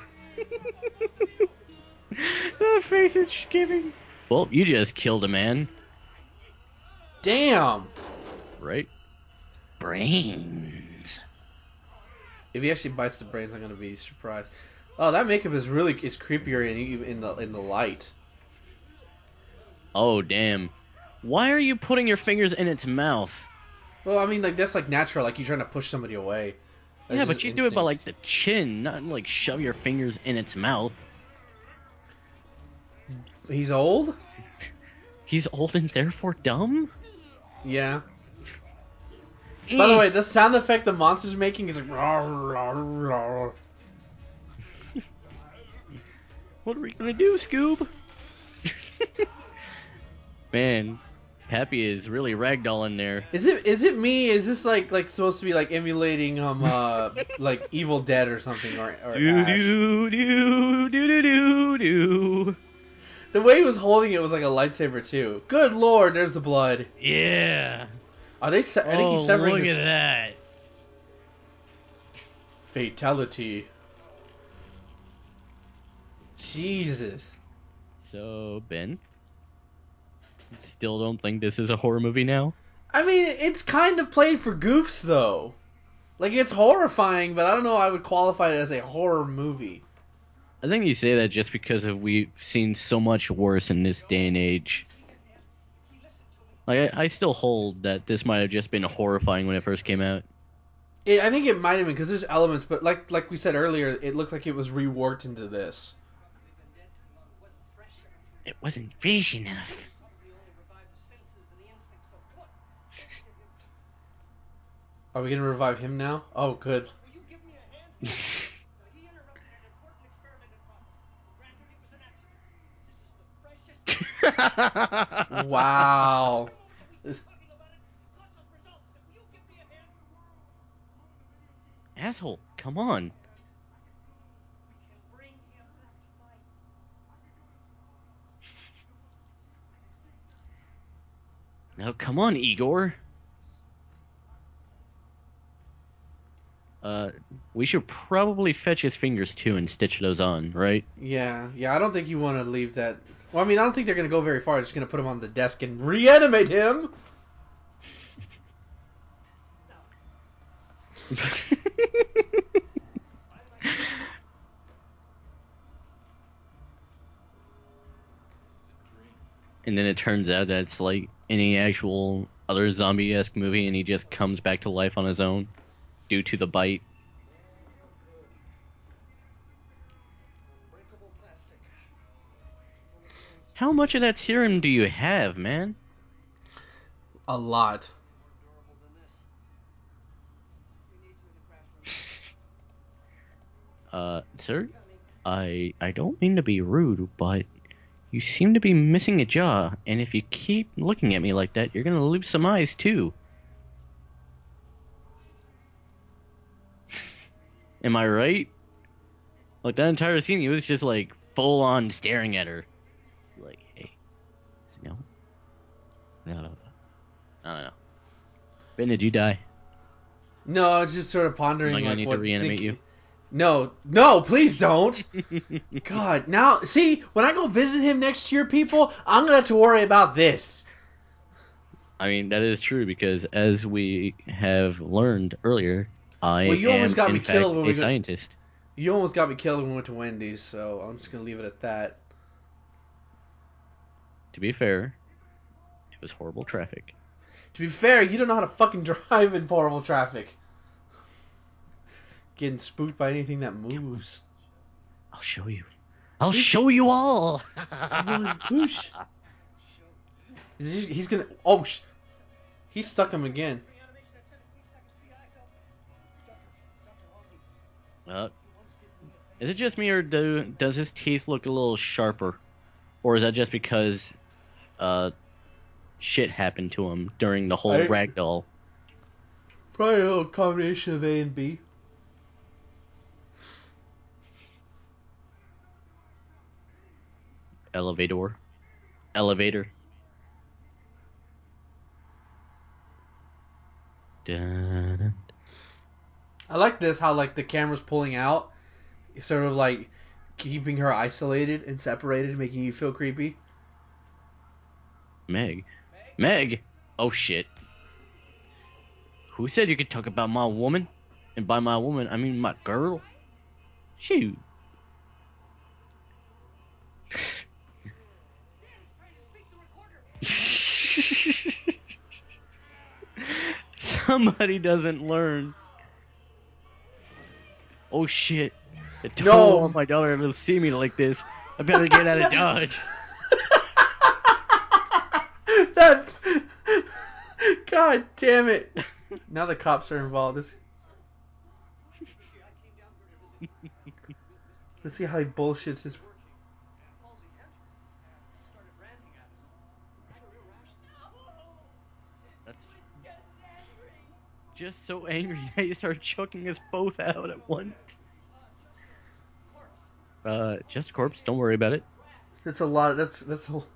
face it's giving. Well, you just killed a man, Damn. right? Brains. If he actually bites the brains, I'm gonna be surprised. Oh, that makeup is really is creepier in in the in the light. Oh, damn. Why are you putting your fingers in its mouth? Well, I mean, like that's like natural. Like you're trying to push somebody away. That's Yeah, just but you do it by instinct. like the chin, not like shove your fingers in its mouth. He's old. He's old and therefore dumb? Yeah. By the way, the sound effect the monster's making is like. Rawr, rawr, rawr. What are we gonna do, Scoob? Man, Pappy is really ragdolling there. Is it is it me? Is this like like supposed to be like emulating um uh like Evil Dead or something or or Do Ash? do do do do do do. The way he was holding it was like a lightsaber too. Good lord, there's the blood. Yeah. Are they? Se- I think Oh, he's severing look his at that. fatality. Jesus. So, Ben, still don't think this is a horror movie now? I mean, it's kind of played for goofs though. Like it's horrifying, but I don't know. I would qualify it as a horror movie. I think you say that just because of we've seen so much worse in this day and age. Like, I, I still hold that this might have just been horrifying when it first came out. It, I think it might have been because there's elements, but like like we said earlier, it looked like it was reworked into this. It wasn't fresh enough. Are we gonna revive him now? Oh, good. Will you give me a hand? Now, he interrupted an important experiment in progress. Granted, it was an accident. This is the freshest. Wow. We start talking about it. Cost us results. Now, will you give me a hand? Asshole, come on. We can bring him back to life. Now, come on, Igor. Uh, we should probably fetch his fingers too and stitch those on, right? Yeah, yeah. I don't think you want to leave that. Well, I mean, I don't think they're gonna go very far. They're just gonna put him on the desk and reanimate him. And then it turns out that it's like any actual other zombie-esque movie, and he just comes back to life on his own due to the bite. Unbreakable plastic. How much of that serum do you have, man? A lot. More durable than this. He needs you in the crash room. Uh, sir? I I don't mean to be rude, but you seem to be missing a jaw, and if you keep looking at me like that, you're gonna lose some eyes too. Am I right? Like, that entire scene, he was just like full on staring at her. Like, hey, no, no, no, I don't know. Ben, did you die? No, I was just sort of Am pondering I gonna like need what. to reanimate think- you? No, no, please don't. God, now see when I go visit him next year, people, I'm gonna have to worry about this. I mean, that is true because as we have learned earlier, I Well, you am almost got in me fact killed when a we got- scientist. You almost got me killed when we went to Wendy's, so I'm just gonna leave it at that. To be fair, it was horrible traffic. To be fair, you don't know how to fucking drive in horrible traffic. Getting spooked by anything that moves. I'll show you. I'll show you all. Come on, whoosh. Is he, he's gonna. Oh, sh- he stuck him again. Reanimation at seventeen seconds P I, so. Doctor, Doctor Halsey. Uh, You once did me a favor. is it just me, or do does his teeth look a little sharper, or is that just because uh shit happened to him during the whole I- ragdoll? Probably a little combination of A and B. Elevator, elevator. Dun. I like this, how like the camera's pulling out, sort of like keeping her isolated and separated, making you feel creepy. Meg, Meg. Oh shit. Who said you could talk about my woman? And by my woman, I mean my girl. Shoot. Somebody doesn't learn. Oh shit. I don't No. want my daughter ever to see me like this. I better get out of Dodge. That. God damn it. Now the cops are involved. This, You see, I came down here to visit my, uh, Mister King. let's see how he bullshits his. Working, and Halsey entered and started ranting at us. Had a real rash. No! That's I was just angry. just so angry that he started choking us both out at once. Uh, just a corpse. Uh, just a corpse. Don't worry about it. That's a lot. That's that's. A, Clean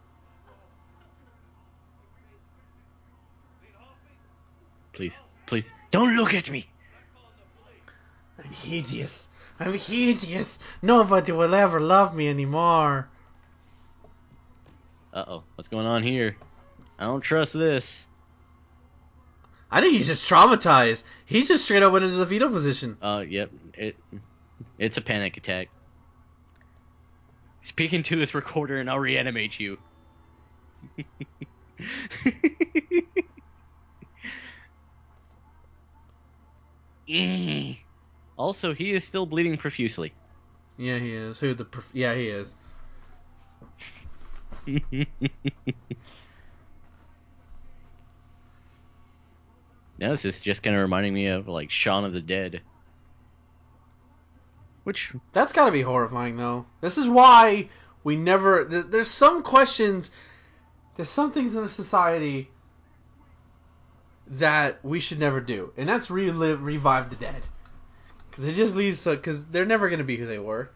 Halsey. Please, please, don't look at me. I'm calling the police. I'm hideous. I'm hideous. Nobody will ever love me anymore. Uh oh, what's going on here? I don't trust this. I think he's just traumatized. He's just straight up went into the fetal position. Uh, yep, it, it's a panic attack. Speak into this recorder and I'll reanimate you. Also, he is still bleeding profusely. Yeah, he is. Who the? Prof- yeah, he is. Now this is just kind of reminding me of like Shaun of the Dead. Which That's got to be horrifying, though. This is why we never. There's, there's some questions. There's some things in a society that we should never do, and that's relive, revive the dead, because it just leaves. Because they're never gonna be who they were.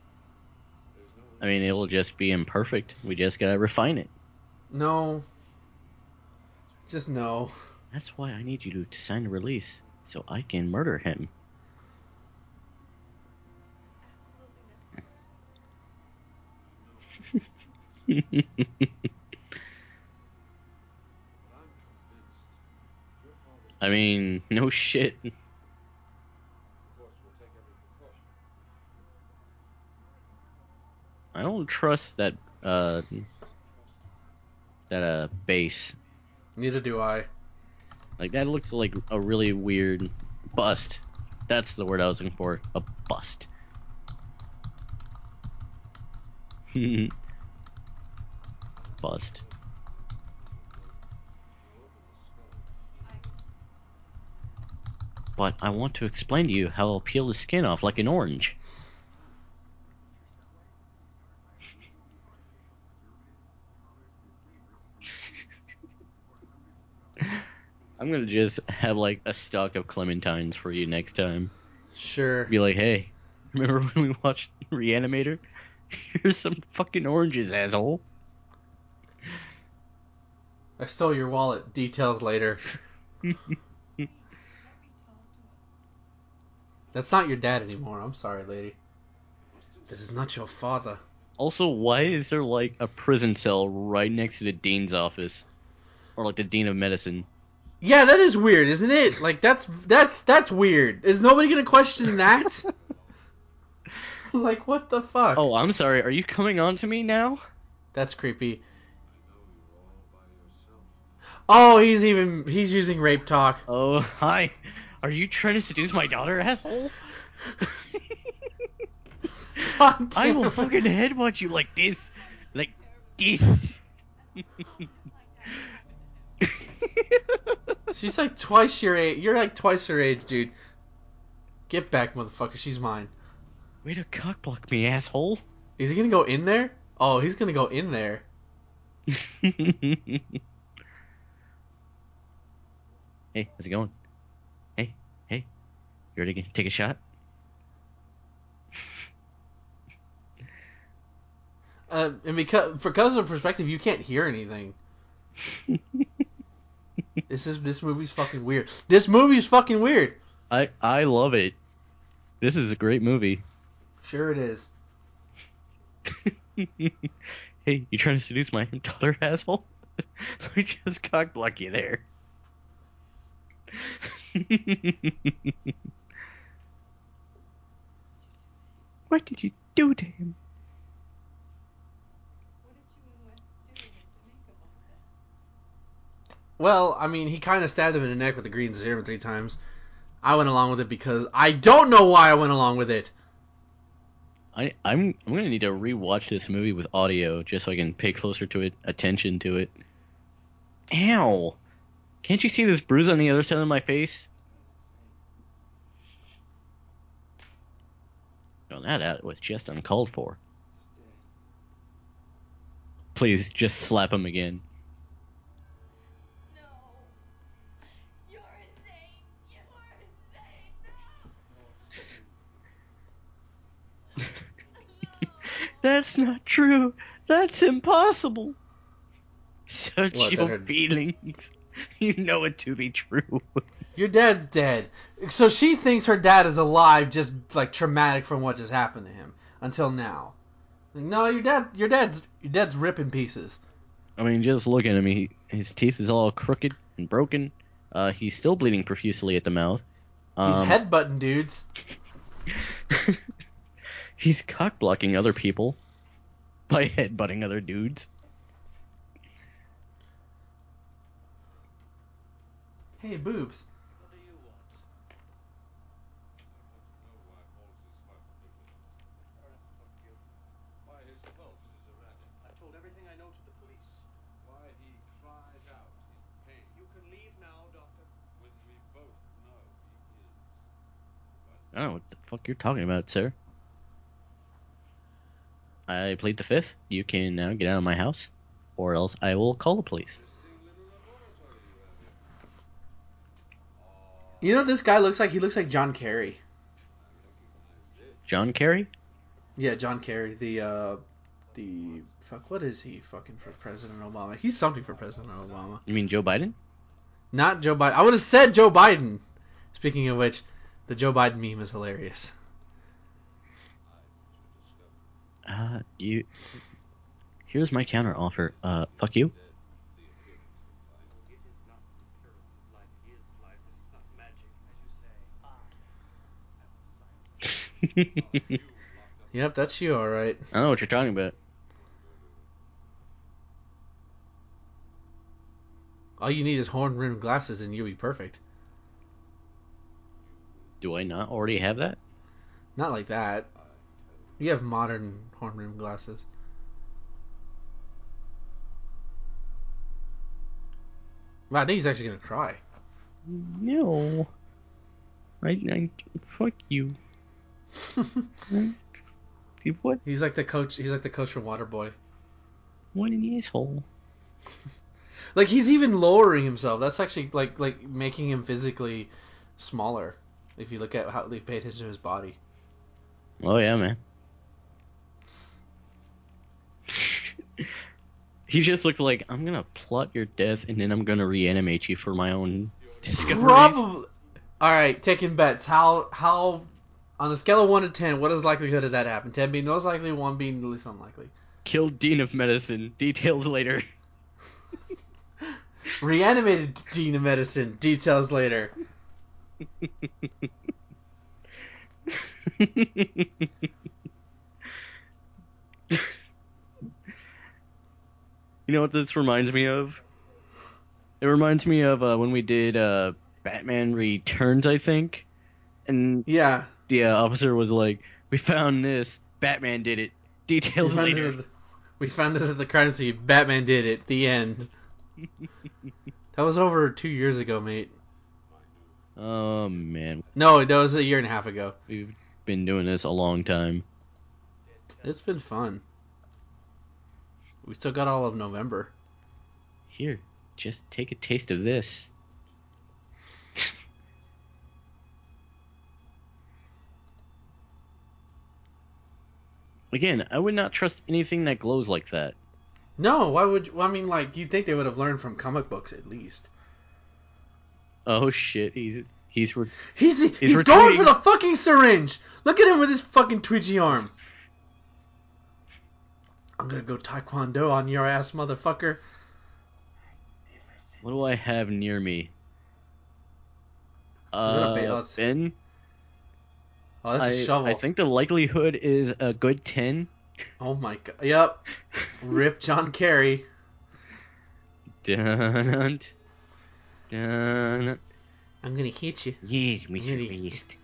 I mean, it'll just be imperfect. We just gotta refine it. No. Just no. That's why I need you to sign a release so I can murder him. Absolutely necessary. I mean, no shit. Of course, we'll take every precaution. I don't trust that uh that uh base. Neither do I. Like that looks like a really weird bust. That's the word I was looking for. A bust. Bust. But I want to explain to you how I'll peel the skin off like an orange. I'm gonna just have like a stock of clementines for you next time. Sure. Be like, hey, remember when we watched Reanimator? Here's some fucking oranges, asshole. I stole your wallet. Details later. That's not your dad anymore. I'm sorry, lady. That is not your father. Also, why is there like a prison cell right next to the dean's office? Or like the dean of medicine? Yeah, that is weird, isn't it? Like that's that's that's weird. Is nobody gonna question that? Like what the fuck? Oh, I'm sorry. Are you coming on to me now? That's creepy. I know you're all by yourself. Oh, he's even he's using rape talk. Oh, hi. Are you trying to seduce my daughter, asshole? God I damn will it. fucking headbutt you like this. Like this. She's like twice your age. You're like twice her age, dude. Get back, motherfucker. She's mine. Way to cockblock me, asshole. Is he gonna go in there? Oh, he's gonna go in there. Hey, how's it going? Hey, hey. You ready to take a shot? Uh, and because because of perspective, you can't hear anything. This is this movie's fucking weird. This movie's fucking weird. I I love it. This is a great movie. Sure it is. Hey, you trying to seduce my daughter, asshole? Let me just cockblock you there. What did you do to him? What did you and Wes do to him to make him like that? Well, I mean, he kind of stabbed him in the neck with the green serum three times. I went along with it because I don't know why I went along with it. I I'm I'm gonna need to rewatch this movie with audio just so I can pay closer to it, attention to it. Ow! Can't you see this bruise on the other side of my face? Oh, that that was just uncalled for. Please, just slap him again. No. You're insane. You are insane. No. That's not true. That's impossible. Such What, that your her- feelings. You know it to be true. Your dad's dead. So she thinks her dad is alive, just like traumatic from what just happened to him until now. Like, no, your dad, your dad's, your dad's ripping pieces. I mean, just look at him. He, his teeth is all crooked and broken. Uh, he's still bleeding profusely at the mouth. He's Um, headbutting dudes. he's cock blocking other people by headbutting other dudes. Hey, boobs. What do you want? I want to know why Halsey's heart overdosed. I don't have to talk to you. Why his pulse is erratic. I've told everything I know to the police. Why he cries out in pain. You can leave now, Doctor. When we both know he is. But I don't know what the fuck you're talking about, sir. I plead the fifth. You can now get out of my house, or else I will call the police. interesting little laboratory you have here. Oh, You know what this guy looks like? He looks like John Kerry. I recognize this. John Kerry? Yeah, John Kerry. The, uh, the, fuck, what is he fucking for President Obama? He's something for President Obama. You mean Joe Biden? Not Joe Biden. I would have said Joe Biden. Speaking of which, the Joe Biden meme is hilarious. I to discover. Uh, you. Here's my counter offer. Uh, fuck you. Dead, the appearance of life. No, it is not the appearance of life. It is life. This is not magic, as you say. I am the scientist. You locked up. Yep, that's you, alright. I don't know what you're talking about. All you need is horn-rimmed glasses and you'll be perfect. Do I not already have that? Not like that. I tell You have modern horn-rimmed glasses. Wow, I think he's actually gonna cry. No. I, I fuck you. What? He's like the coach. He's like the coach from Waterboy. What an asshole. Like he's even lowering himself. That's actually like like making him physically smaller. If you look at how they pay attention to his body. Oh yeah, man. He just looks like, I'm gonna plot your death and then I'm gonna reanimate you for my own discoveries. Probably. All right, taking bets. How how on a scale of one to ten, what is the likelihood of that happening? Ten being the most likely, one being the least unlikely. Killed Dean of Medicine. Details later. Reanimated Dean of Medicine. Details later. You know what this reminds me of? It reminds me of uh, when we did uh, Batman Returns, I think. And Yeah. the uh, officer was like, we found this. Batman did it. We Details found, this later. at the, we found this at the crime scene. Batman did it. The end. That was over two years ago, mate. Oh, man. No, that was a year and a half ago. We've been doing this a long time. It's been fun. We still got all of November. Here, just take a taste of this. Again, I would not trust anything that glows like that. No, why would you? Well, I mean, like, you'd think they would have learned from comic books at least. Oh shit, he's he's re- He's he's, going retreating. for the fucking syringe. Look at him with his fucking twitchy arm. I'm gonna go taekwondo on your ass, motherfucker. What do I have near me? Is it a Uh, ba- oh, it's- Ben, Oh, that's I, a shovel. I think the likelihood is a good ten. Oh my god. Yep. Rip John Kerry. Dun, dun. I'm gonna hit you. Yes, Mister Really? Beast.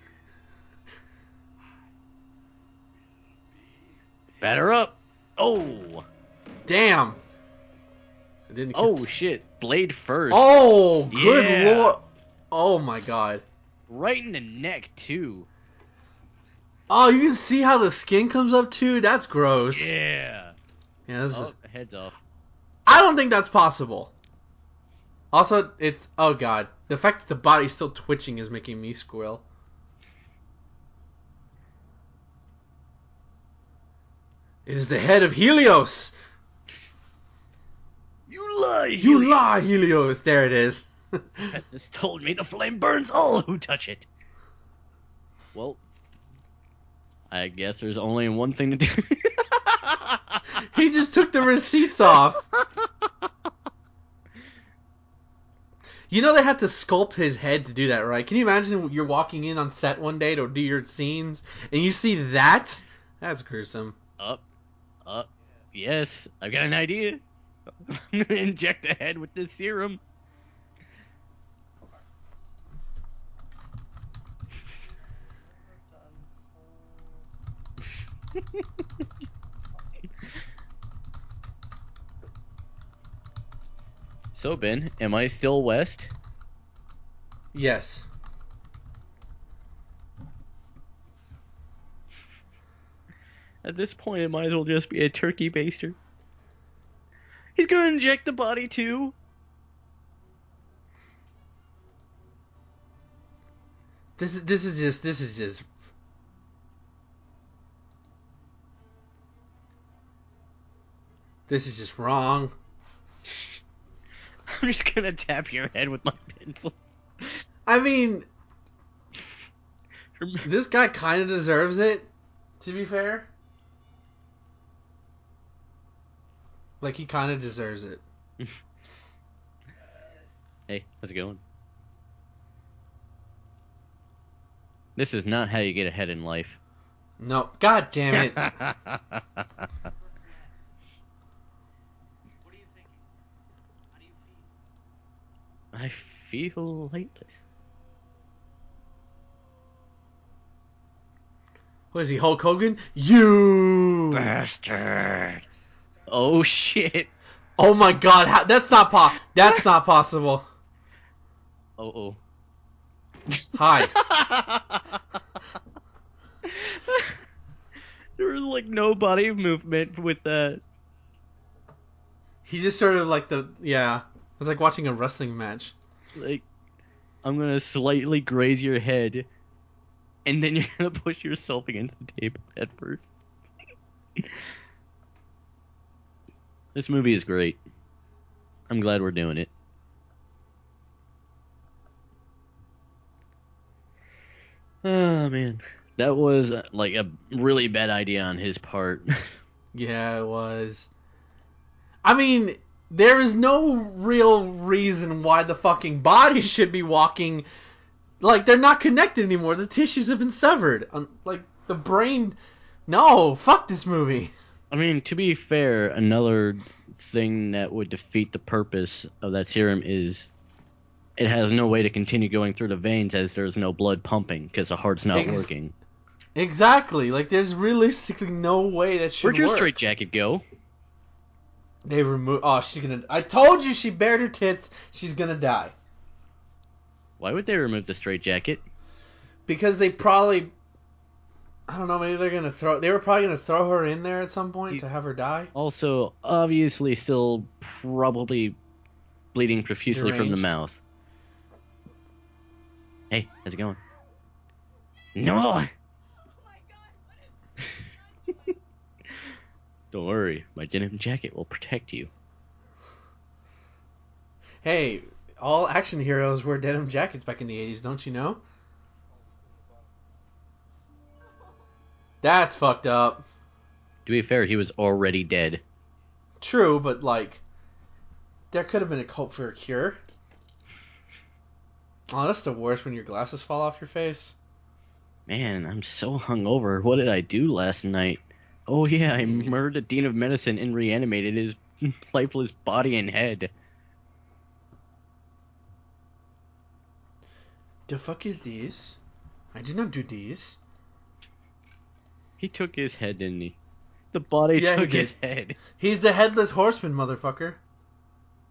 Batter up. Oh, Damn. It didn't. Oh shit! Blade first. Oh, good Yeah. lord! Oh my god! Right in the neck too. Oh, you can see how the skin comes up too. That's gross. Yeah. Yeah, this is- Oh, heads off. I don't think that's possible. Also, it's oh god, the fact that the body's still twitching is making me squeal. It is the head of Helios. You lie. You lie, Helios. There it is. Hephaestus told me the flame burns all who touch it. Well, I guess there's only one thing to do. He just took the receipts off. You know they had to sculpt his head to do that, right? Can you imagine you're walking in on set one day to do your scenes and you see that? That's gruesome. Up, up. Yes, I've got an idea. I'm gonna inject the head with this serum. So Ben, am I still west? Yes. At this point, it might as well just be a turkey baster. He's gonna inject the body too. This is this is just this is just this is just wrong. I'm just gonna tap your head with my pencil. I mean, this guy kind of deserves it, to be fair. Like, he kind of deserves it. Hey, how's it going? This is not how you get ahead in life. No. God damn it. What are you thinking? How do you feel? I feel lightless. What is he, Hulk Hogan? You! Bastard! Oh shit! Oh my god, how, that's not po- That's not possible. Oh oh. Hi. There was like no body movement with that. He just sort of like the, yeah. It was like watching a wrestling match. Like, I'm gonna slightly graze your head, and then you're gonna push yourself against the table head first. This movie is great. I'm glad we're doing it. Oh man, that was uh, like a really bad idea on his part. Yeah, it was. I mean, there is no real reason why the fucking body should be walking. Like, they're not connected anymore. The tissues have been severed. Um, like, the brain. No, fuck this movie. I mean, to be fair, another thing that would defeat the purpose of that serum is it has no way to continue going through the veins as there's no blood pumping because the heart's not Ex- working. Exactly. Like, there's realistically no way that should Where'd your work. straight jacket go? They remove. Oh, she's gonna. I told you she bared her tits. She's gonna die. Why would they remove the straight jacket? Because they probably. I don't know. Maybe they're gonna throw. They were probably gonna throw her in there at some point He's- to have her die. Also, obviously, still probably bleeding profusely from the Deranged. mouth. Hey, how's it going? No! Oh my god, what is this? Don't worry, my denim jacket will protect you. Hey, all action heroes wear denim jackets back in the eighties. Don't you know? That's fucked up. To be fair, he was already dead. True, but like, there could have been a hope for a cure. Oh, that's the worst when your glasses fall off your face. Man, I'm so hungover. What did I do last night? Oh yeah, I murdered the Dean of Medicine and reanimated his lifeless body and head. The fuck is this? I did not do this. He took his head, didn't he? The body Yeah, he took his did. head. He's the headless horseman, motherfucker.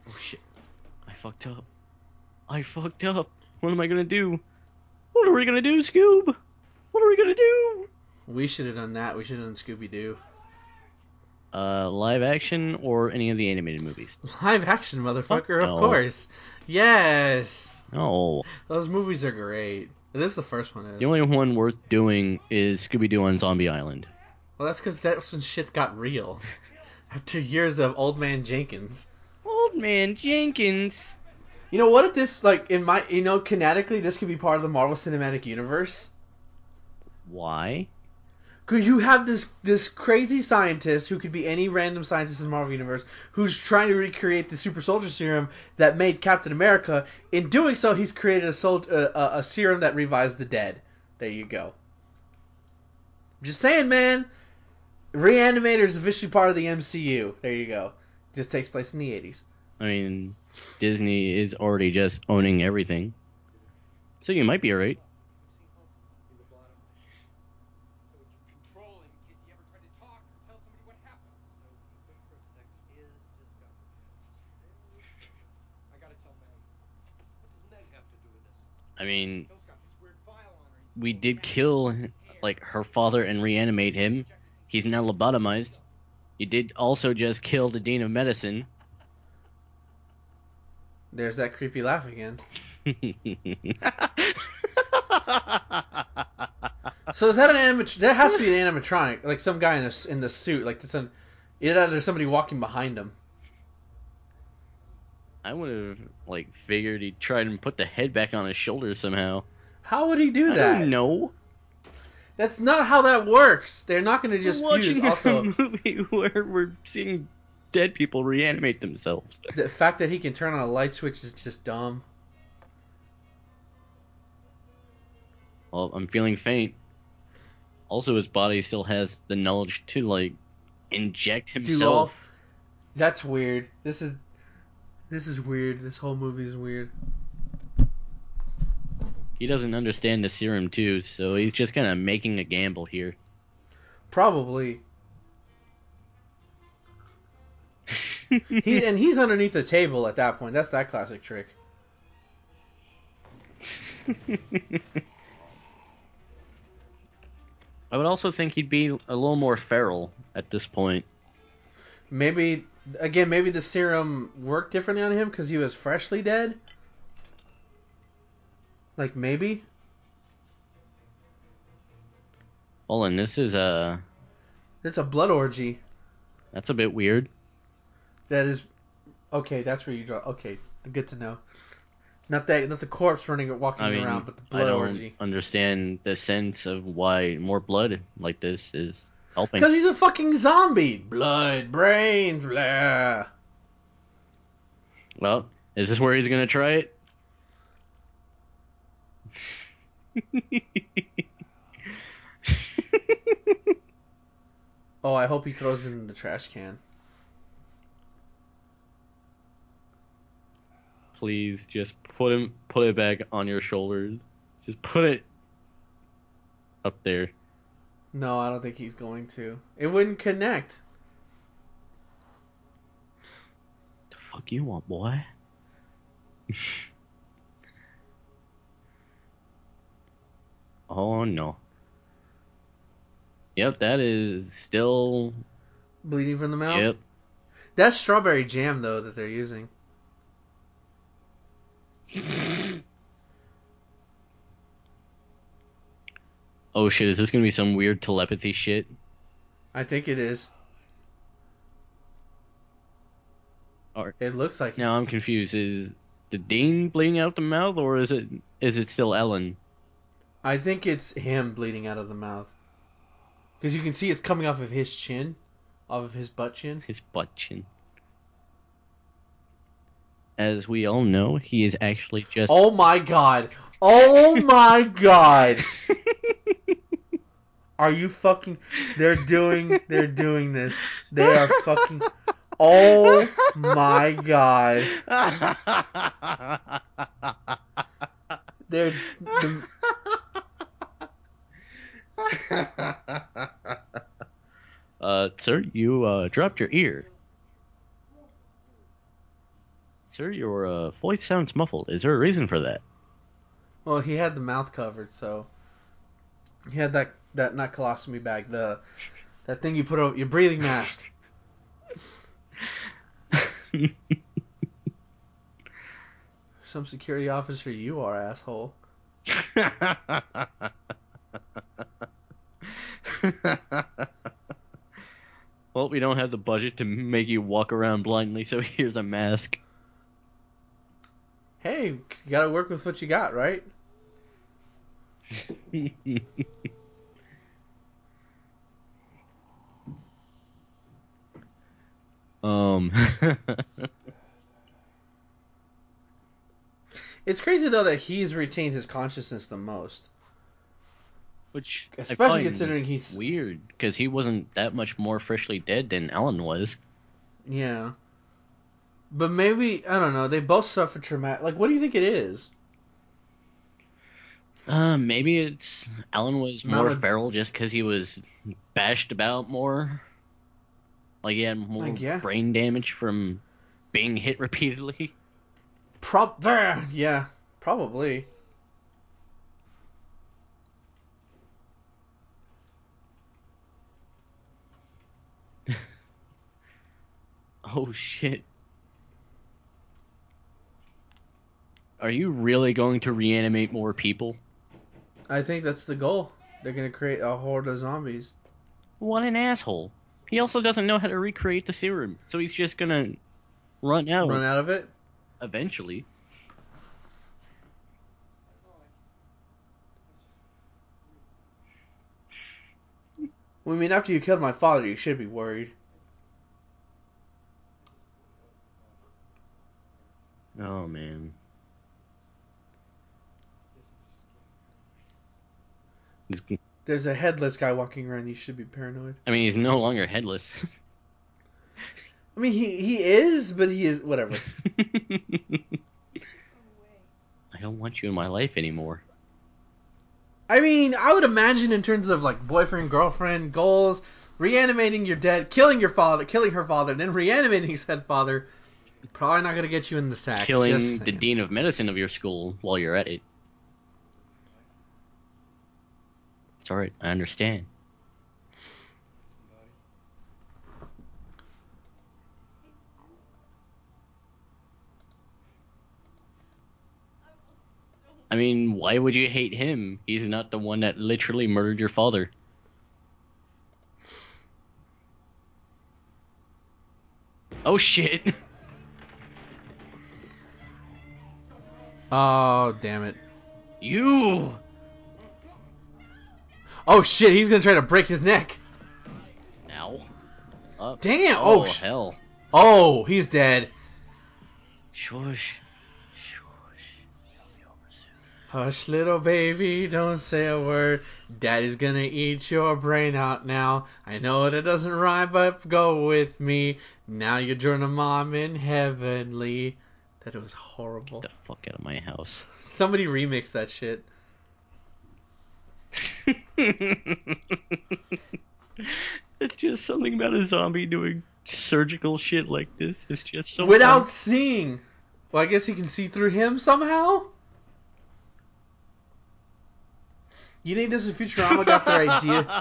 Oh shit. I fucked up. I fucked up. What am I gonna do? What are we gonna do, Scoob? What are we gonna do? We should have done that. We should have done Scooby Doo. Uh, live action or any of the animated movies? Live action, motherfucker. no. Of course. Yes. No. Those movies are great. This is the first one. Is. The only one worth doing is Scooby Doo on Zombie Island. Well, that's because that's when shit got real. After years of Old Man Jenkins. Old Man Jenkins. You know what? If this like in my you know canonically this could be part of the Marvel Cinematic Universe. Why? Because you have this this crazy scientist who could be any random scientist in the Marvel Universe who's trying to recreate the super soldier serum that made Captain America. In doing so, he's created a, sol- uh, a, a serum that revives the dead. There you go. Just saying, man. Reanimator is officially part of the M C U. There you go. Just takes place in the eighties. I mean, Disney is already just owning everything. So you might be alright. In the bottom. So we can control him in case he ever tried to talk or tell somebody what happened. So Ethan Kripstek is discovered. I gotta tell Meg. What does Meg have to do with this? I mean, Phil's got this weird file on her. He's we full of did magic kill, hair. like, her father and reanimate him. He's now lobotomized. You did also just kill the Dean of Medicine. There's that creepy laugh again. So is that an animat? That has to be an animatronic, like some guy in a, in the suit, like some. Either there's somebody walking behind him. I would have, like, figured he'd try and put the head back on his shoulders somehow. How would he do I that? don't know. That's not how that works. They're not going to We're just watching fuse. Also, a movie where we're seeing dead people reanimate themselves. the fact that he can turn on a light switch is just dumb. Well, I'm feeling faint. Also, his body still has the knowledge to, like, inject Do all. himself. That's weird. This is. This is weird. This whole movie is weird. He doesn't understand the serum, too, so he's just kind of making a gamble here. Probably. He and he's underneath the table at that point. That's that classic trick. I would also think he'd be a little more feral at this point. Maybe again, maybe the serum worked differently on him because he was freshly dead. Like maybe. Well, and this is a... It's a blood orgy. That's a bit weird. That is okay. That's where you draw. Okay, good to know. Not that, not the corpse running, walking I mean, around, but the I blood don't orgy. understand the sense of why more blood like this is helping. Because he's a fucking zombie. Blood, brains, blah. Well, is this where he's gonna try it? Oh, I hope he throws it in the trash can. Please just put him, put it back on your shoulders. Just put it up there. No, I don't think he's going to. It wouldn't connect. The fuck you want, boy? Oh no. Yep, that is still. Bleeding from the mouth? Yep. That's strawberry jam, though, that they're using. Oh shit, is this gonna be some weird telepathy shit? I think it is. Or, It looks like now I'm confused. Is the Dean bleeding out the mouth, or is it is it still Ellen? I think it's him bleeding out of the mouth. Because you can see it's coming off of his chin. Off of his butt chin. His butt chin. As we all know, he is actually just. Oh my god. Oh my god. Are you fucking... They're doing... They're doing this. They are fucking... Oh my god. They're... The... uh, sir, you uh, dropped your ear. Sir, your uh, voice sounds muffled. Is there a reason for that? Well, he had the mouth covered, so he had that that not colostomy bag, the that thing you put over your breathing mask. Some security officer you are, asshole. Well, we don't have the budget to make you walk around blindly, so here's a mask. Hey, you gotta work with what you got, right? um. It's crazy though that he's retained his consciousness the most. Which I Especially find considering he's weird, because he wasn't that much more freshly dead than Alan was. Yeah. But maybe, I don't know, they both suffered traumatic. Like, what do you think it is? Uh, maybe it's Alan was Amount more of- feral just because he was bashed about more. Like he had more Like, yeah. brain damage from being hit repeatedly. Prob- there, yeah, probably. Oh shit. Are you really going to reanimate more people? I think that's the goal. They're gonna create a horde of zombies. What an asshole. He also doesn't know how to recreate the serum, so he's just gonna run out Run out of it? eventually. Well, I mean, after you killed my father, you should be worried. Oh man. He's, There's a headless guy walking around, you should be paranoid. I mean, he's no longer headless. I mean, he, he is, but he is, whatever. I don't want you in my life anymore. I mean, I would imagine in terms of, like, boyfriend, girlfriend, goals, reanimating your dead, killing your father, killing her father, then reanimating his dead father, probably not gonna get you in the sack. Killing Just the saying. dean of medicine of your school while you're at it. It's alright, I understand. I mean, why would you hate him? He's not the one that literally murdered your father. Oh shit! Oh, damn it. You! Oh shit, he's gonna try to break his neck. Now? Up. Damn! Oh, Oh, sh- hell. Oh, he's dead. Shush. Shush. Hush, little baby, don't say a word. Daddy's gonna eat your brain out now. I know it doesn't rhyme, but go with me. Now you're joining mom in heavenly. That was horrible. Get the fuck out of my house. Somebody remixed that shit. It's just something about a zombie doing surgical shit like this. It's just so Without fun. seeing. Well, I guess he can see through him somehow? You think this is Futurama got their idea?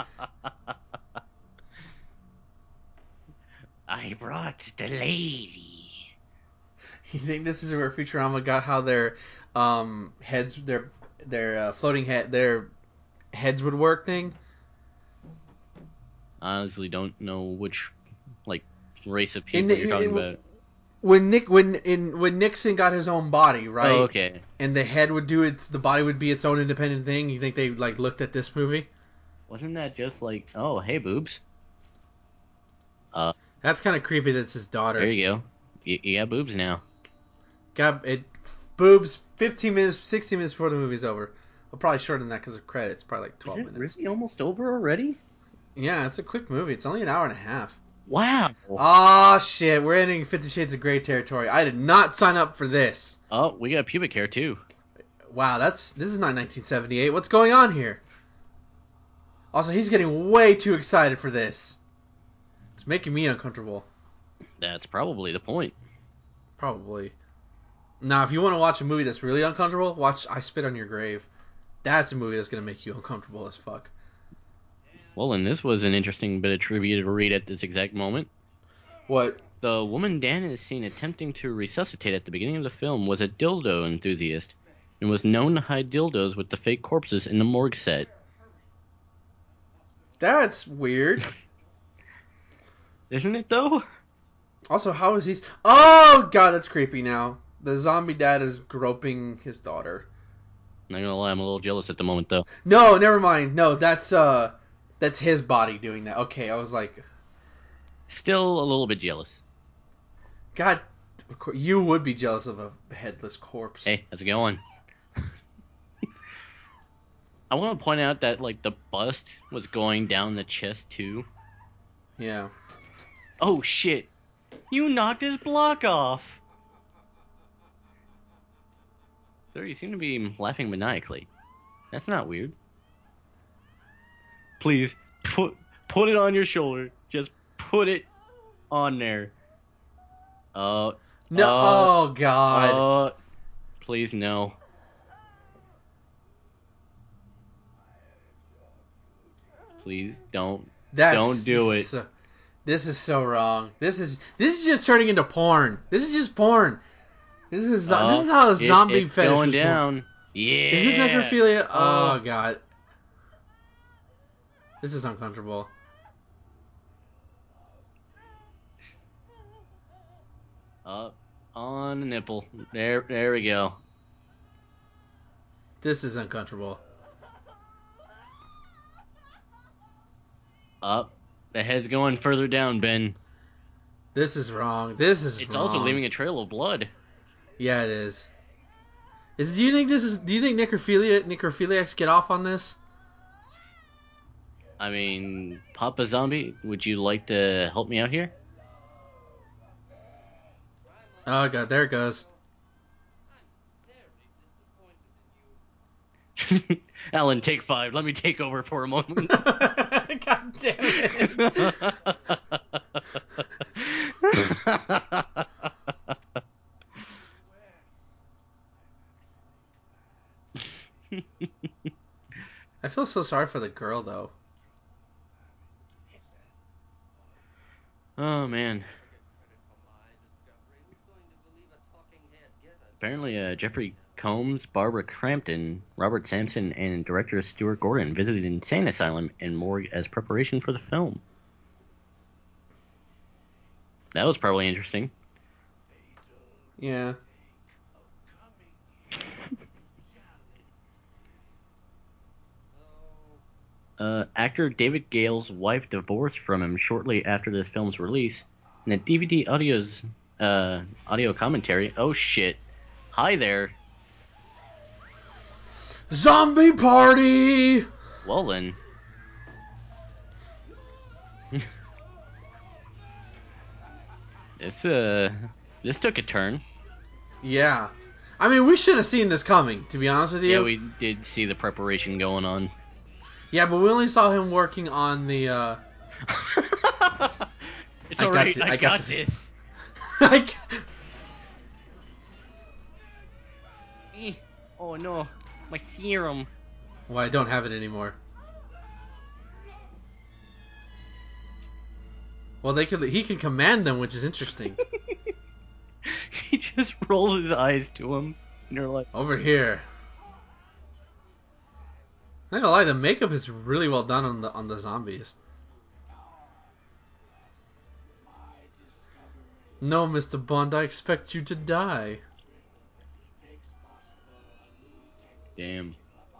I brought the lady. You think this is where Futurama got how their um, heads, their their uh, floating head, their heads would work thing? Honestly, don't know which like race of people In the- you're talking in- about. When Nick when in when Nixon got his own body, right? Oh, okay. And the head would do its, the body would be its own independent thing. You think they like looked at this movie? Wasn't that just like, oh, hey, boobs? Uh, That's kind of creepy. That's his daughter. there you go. You, you got boobs now. Got it. Boobs. Fifteen minutes, sixteen minutes before the movie's over. Well, probably shorter than that because of credits. Probably like Is twelve it minutes. really almost over already? Yeah, it's a quick movie. It's only an hour and a half. Wow. Oh shit, we're entering Fifty Shades of Grey territory. I did not sign up for this. Oh, we got pubic hair too. Wow, that's this is not nineteen seventy-eight. What's going on here? Also, he's getting way too excited for this. It's making me uncomfortable. That's probably the point. Probably. Now, if you want to watch a movie that's really uncomfortable, watch I Spit on Your Grave. That's a movie that's gonna make you uncomfortable as fuck. Well, and this was an interesting bit of trivia to read at this exact moment. What? The woman Dan is seen attempting to resuscitate at the beginning of the film was a dildo enthusiast and was known to hide dildos with the fake corpses in the morgue set. That's weird. Isn't it, though? Also, how is he? Oh god, that's creepy. Now the zombie dad is groping his daughter. Not gonna lie, I'm a little jealous at the moment, though. No, never mind. No, that's uh, that's his body doing that. Okay, I was like, Still a little bit jealous. God, of course, you would be jealous of a headless corpse. Hey, how's it going? I want to point out that, like, the bust was going down the chest, too. Yeah. Oh, shit. You knocked his block off. Sir, you seem to be laughing maniacally. That's not weird. Please, put put it on your shoulder. Just put it on there. Uh, No. uh, oh god. uh, please, no. Please, don't. That's, don't do this it. Is so, this is so wrong. This is this is just turning into porn. This is just porn. This is Uh, this is how a it- zombie it's fetish going was born. down. Yeah. Is this necrophilia? Oh, Oh. god. This is uncomfortable. Up on the nipple. There, there we go. This is uncomfortable. Up. The head's going further down, Ben. This is wrong. This is It's wrong. also leaving a trail of blood. Yeah, it is. Is do you think this is? Do you think necrophilia necrophiliacs get off on this? I mean, Papa Zombie, would you like to help me out here? Oh god, there it goes. I'm very disappointed in you. Alan, take five. Let me take over for a moment. God damn it! I feel so sorry for the girl though. Oh, man. Get credit for my discovery. Who's going to believe a talking head giver? Apparently, uh, Jeffrey Combs, Barbara Crampton, Robert Sampson, and director Stuart Gordon visited an insane asylum and morgue as preparation for the film. That was probably interesting. Yeah. Oh, Uh, actor David Gale's wife divorced from him shortly after this film's release. In the D V D audio's uh, audio commentary, oh shit. Hi there. Zombie party. Well then. this uh this took a turn. Yeah. I mean, we should have seen this coming, to be honest with you. Yeah, we did see the preparation going on. Yeah, but we only saw him working on the. uh... It's I got alright, to- I, I got got, to- this. like, Eh, oh no, my serum. well, I don't have it anymore. Well, they could. He can command them, which is interesting. He just rolls his eyes to him, and they're like, Over here. I'm not gonna lie, the makeup is really well done on the on the zombies. No, Mister Bond, I expect you to die. damn.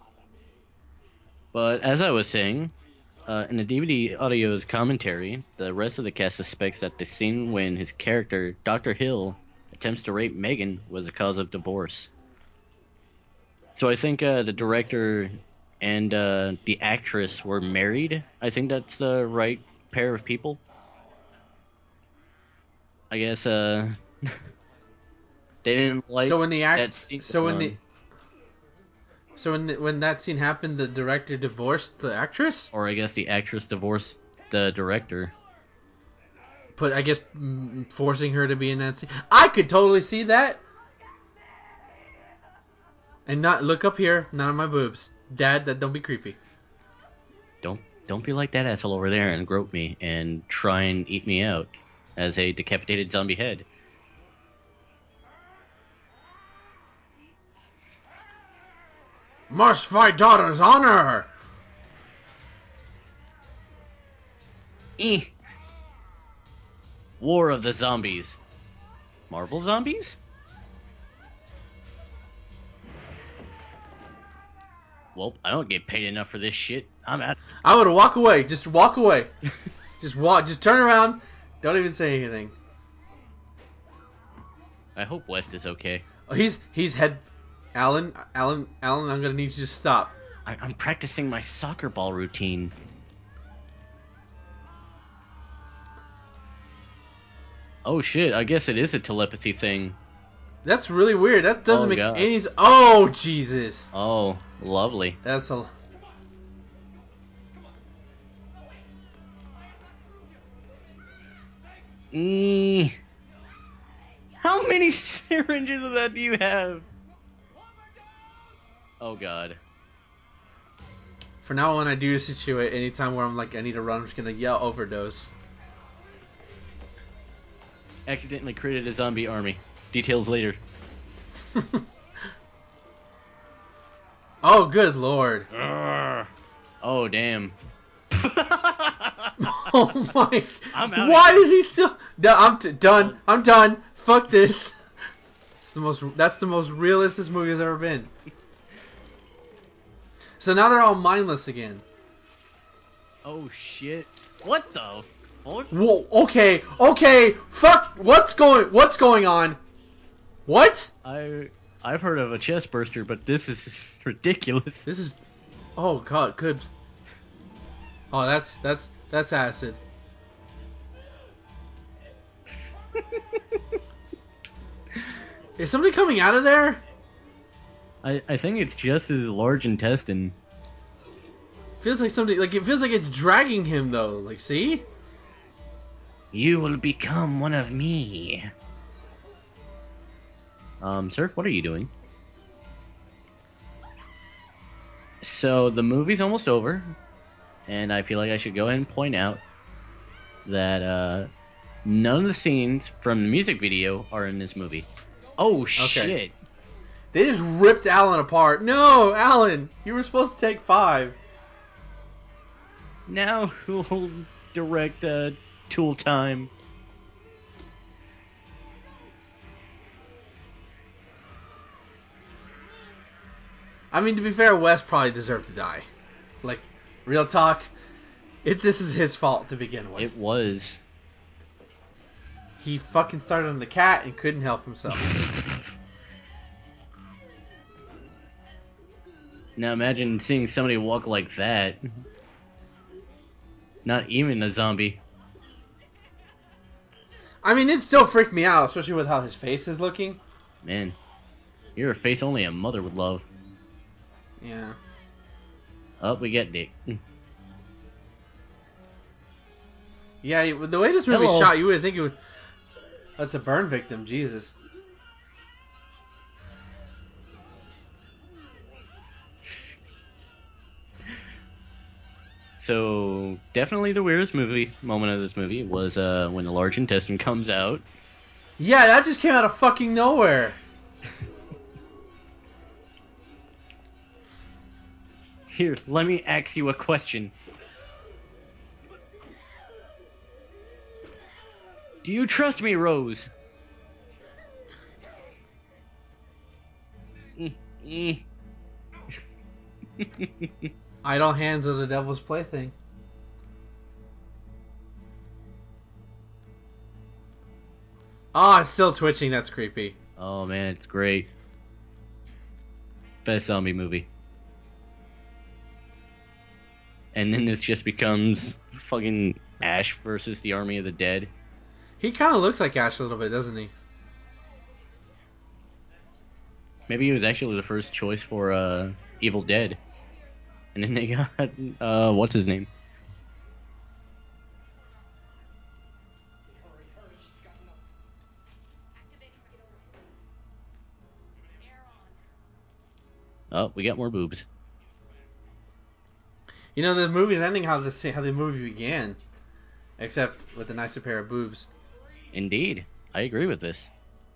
But as I was saying, uh, in the D V D audio's commentary, the rest of the cast suspects that the scene when his character, Doctor Hill, attempts to rape Megan was the cause of divorce. So I think uh, the director and uh, the actress were married. I think that's the right pair of people. I guess uh, they didn't like So when the that act, scene. so when going the, on. so when the, when that scene happened, the director divorced the actress. Or I guess the actress divorced the director. put, I guess, mm, forcing her to be in that scene. I could totally see that. And not look up here, none of my boobs. Dad, that don't be creepy. Don't don't be like that asshole over there and grope me and try and eat me out as a decapitated zombie head. Must fight daughter's honor. Eh. War of the Zombies. Marvel Zombies? Well, I don't get paid enough for this shit. I'm out. I would walk away. Just walk away. Just walk. Just turn around. Don't even say anything. I hope West is okay. Oh, he's he's head. Alan, Alan, Alan. I'm gonna need you to stop. I, I'm practicing my soccer ball routine. Oh shit! I guess it is a telepathy thing. That's really weird. That doesn't Oh, make God. any. Oh Jesus. Oh, lovely. That's a. Mm. How many syringes of that do you have? Oh god. For now on, I do situate anytime where I'm like I need to run. I'm just gonna yell overdose. Accidentally created a zombie army. Details later. Oh, good lord. Urgh. Oh damn. Oh my. I'm out Why of here. is he still? No, I'm t- done. I'm done. Fuck this. It's the most. That's the most realist this movie has ever been. So now they're all mindless again. Oh shit. What the fuck? Whoa. Okay. Okay. Fuck. What's going? What's going on? What? I I've heard of a chest burster, but this is ridiculous. This is. Oh god. Good. Oh, that's that's that's acid. Is somebody coming out of there? I, I think it's just his large intestine. Feels like somebody. Like it feels like it's dragging him though. Like see. You will become one of me. Um, sir, what are you doing? So the movie's almost over, and I feel like I should go ahead and point out that uh, none of the scenes from the music video are in this movie. Oh shit! They just ripped Alan apart. No, Alan, you were supposed to take five. Now who'll direct uh, Tool Time? I mean, to be fair, Wes probably deserved to die. Like, real talk, it this is his fault to begin with. It was. He fucking started on the cat and couldn't help himself. Now imagine seeing somebody walk like that. Not even a zombie. I mean, it still freaked me out, especially with how his face is looking. Man, you're a face only a mother would love. Yeah. Oh, we get Dick. Yeah, you- the way this movie's Hello. shot, you would think it would. That's a burn victim, Jesus. So definitely the weirdest movie moment of this movie was uh, when the large intestine comes out. Yeah, that just came out of fucking nowhere. Here, let me ask you a question. Do you trust me, Rose? Mm, mm. Idle hands are the devil's plaything. Ah, oh, it's still twitching. That's creepy. Oh man, it's great. Best zombie movie. And then this just becomes fucking Ash versus the Army of the Dead. He kind of looks like Ash a little bit, doesn't he? Maybe he was actually the first choice for uh, Evil Dead. And then they got, uh, what's his name? Oh, we got more boobs. You know, the movie's ending how the how the movie began, except with a nicer pair of boobs. Indeed. I agree with this.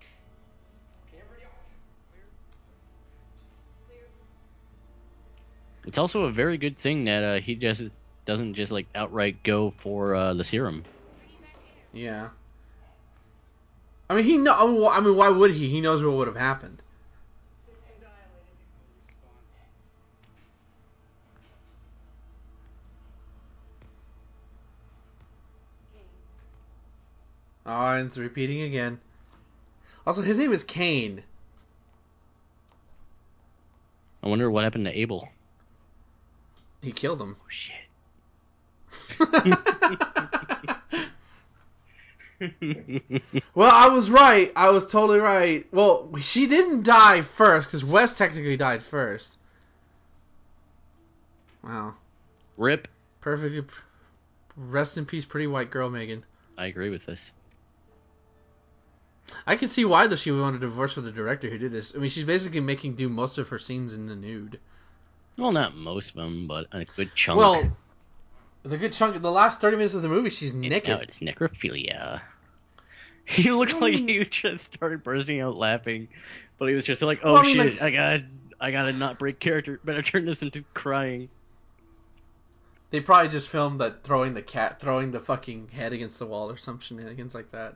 It's also a very good thing that uh, he just doesn't just like outright go for uh, the serum. Yeah. I mean, he know. I mean, why would he? He knows what would have happened. Oh, and it's repeating again. Also, his name is Kane. I wonder what happened to Abel. He killed him. Oh shit. Well, I was right. I was totally right. Well, she didn't die first, because Wes technically died first. Wow. Rip. Perfect. Rest in peace, pretty white girl, Megan. I agree with this. I can see why, though, she would want a divorce with the director who did this. I mean, she's basically making do most of her scenes in the nude. Well, not most of them, but a good chunk. Well, the good chunk, the last thirty minutes of the movie, she's And naked. now it's necrophilia. He looked I like mean- he just started bursting out laughing, but he was just like, "Oh Well, I mean, shit! like- I gotta, I gotta not break character. Better turn this into crying." They probably just filmed that throwing the cat, throwing the fucking head against the wall or some shenanigans like that.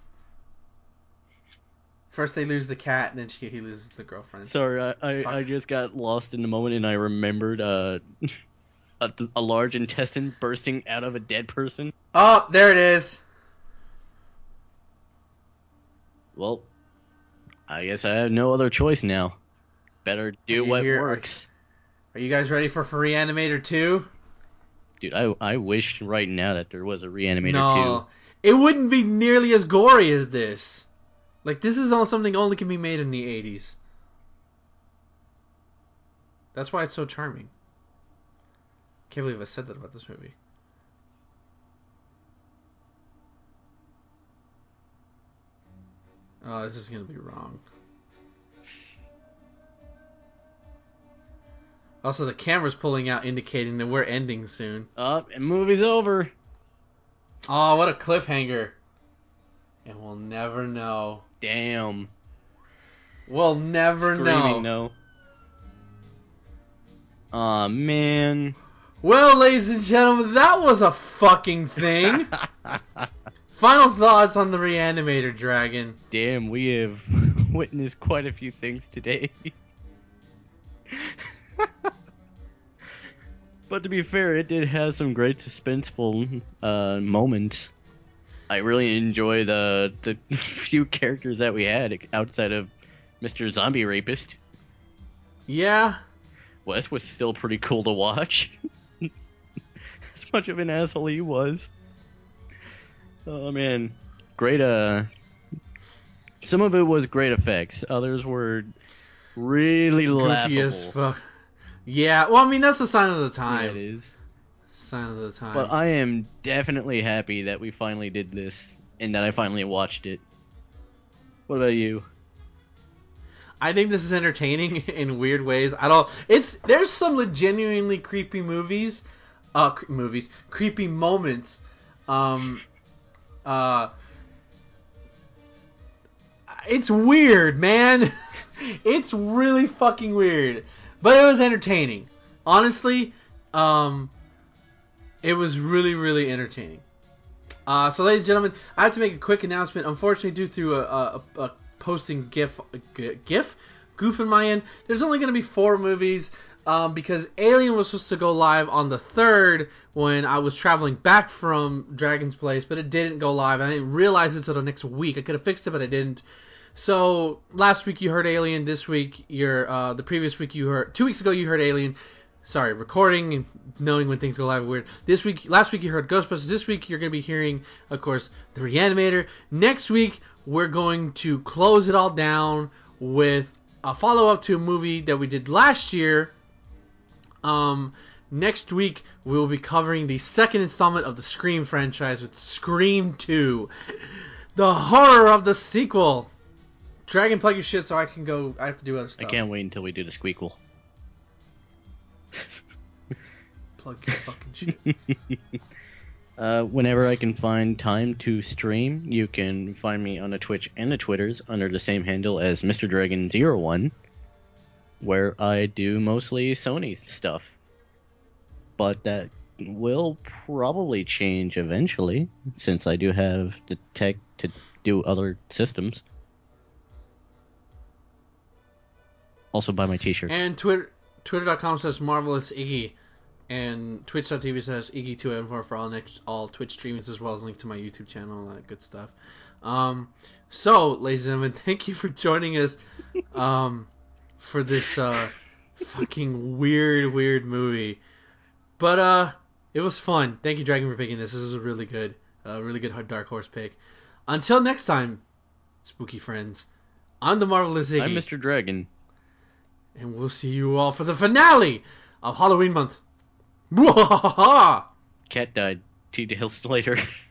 First they lose the cat, and then she, he loses the girlfriend. Sorry, I, I, Fuck. I just got lost in the moment, and I remembered uh, a, a large intestine bursting out of a dead person. Oh, there it is. Well, I guess I have no other choice now. Better do you what hear- works. Are you guys ready for Reanimator two? Dude, I I wish right now that there was a Reanimator No. It wouldn't be nearly as gory as this. Like, this is all something only can be made in the eighties. That's why it's so charming. Can't believe I said that about this movie. Oh, this is gonna be wrong. Also, the camera's pulling out, indicating that we're ending soon. two. Oh, and movie's over. Oh, what a cliffhanger. And we'll never know. Damn. We'll never Screaming know. no. Aw, man. Well, ladies and gentlemen, that was a fucking thing. Final thoughts on the Reanimator Dragon. Damn, we have witnessed quite a few things today. But to be fair, it did have some great suspenseful uh, moments. I really enjoy the the few characters that we had outside of Mister Zombie Rapist. Yeah. Wes was still pretty cool to watch. As much of an asshole he was. Oh man, great. Uh, some of it was great effects. Others were really Goofy as laughable. fuck. Yeah, well, I mean, that's the sign of the Yeah, time. it is. Sign of the time. But I am definitely happy that we finally did this and that I finally watched it. What about you? I think this is entertaining in weird ways. I don't. It's there's some genuinely creepy movies, uh, cre- movies, creepy moments. Um, uh, it's weird, man. It's really fucking weird, but it was entertaining. Honestly, um, it was really, really entertaining. Uh, so, ladies and gentlemen, I have to make a quick announcement. Unfortunately, due to a, a, a posting GIF, GIF, goof in my end, there's only going to be four movies um, because Alien was supposed to go live on the third when I was traveling back from Dragon's Place, but it didn't go live. I didn't realize it until the next week. I could have fixed it, but I didn't. So last week you heard Alien. This week, you're uh, the previous week you heard. Two weeks ago you heard Alien. Sorry, recording and knowing when things go live are weird. This week, last week you heard Ghostbusters. This week you're going to be hearing, of course, The Reanimator. Next week we're going to close it all down with a follow-up to a movie that we did last year. Um, next week we will be covering the second installment of the Scream franchise with Scream two, the horror of the sequel. Dragon, plug your shit so I can go. I have to do other I stuff. can't wait until we do the squeakle. Plug your fucking shit. Uh, whenever I can find time to stream, you can find me on the Twitch and the Twitters under the same handle as Mister Dragon zero one, where I do mostly Sony stuff. But that will probably change eventually, since I do have the tech to do other systems. Also buy my t-shirts. And Twitter, twitter.com says Marvelous Iggy. And twitch.tv says Iggy two M four for all next all Twitch streamings, as well as link to my YouTube channel and all that good stuff. Um, so, ladies and gentlemen, thank you for joining us um, for this uh, fucking weird, weird movie. But uh, it was fun. Thank you, Dragon, for picking this. This is a really good, uh, really good Dark Horse pick. Until next time, spooky friends, I'm the Marvelous Iggy. I'm Mister Dragon. And we'll see you all for the finale of Halloween month. Cat died two days later.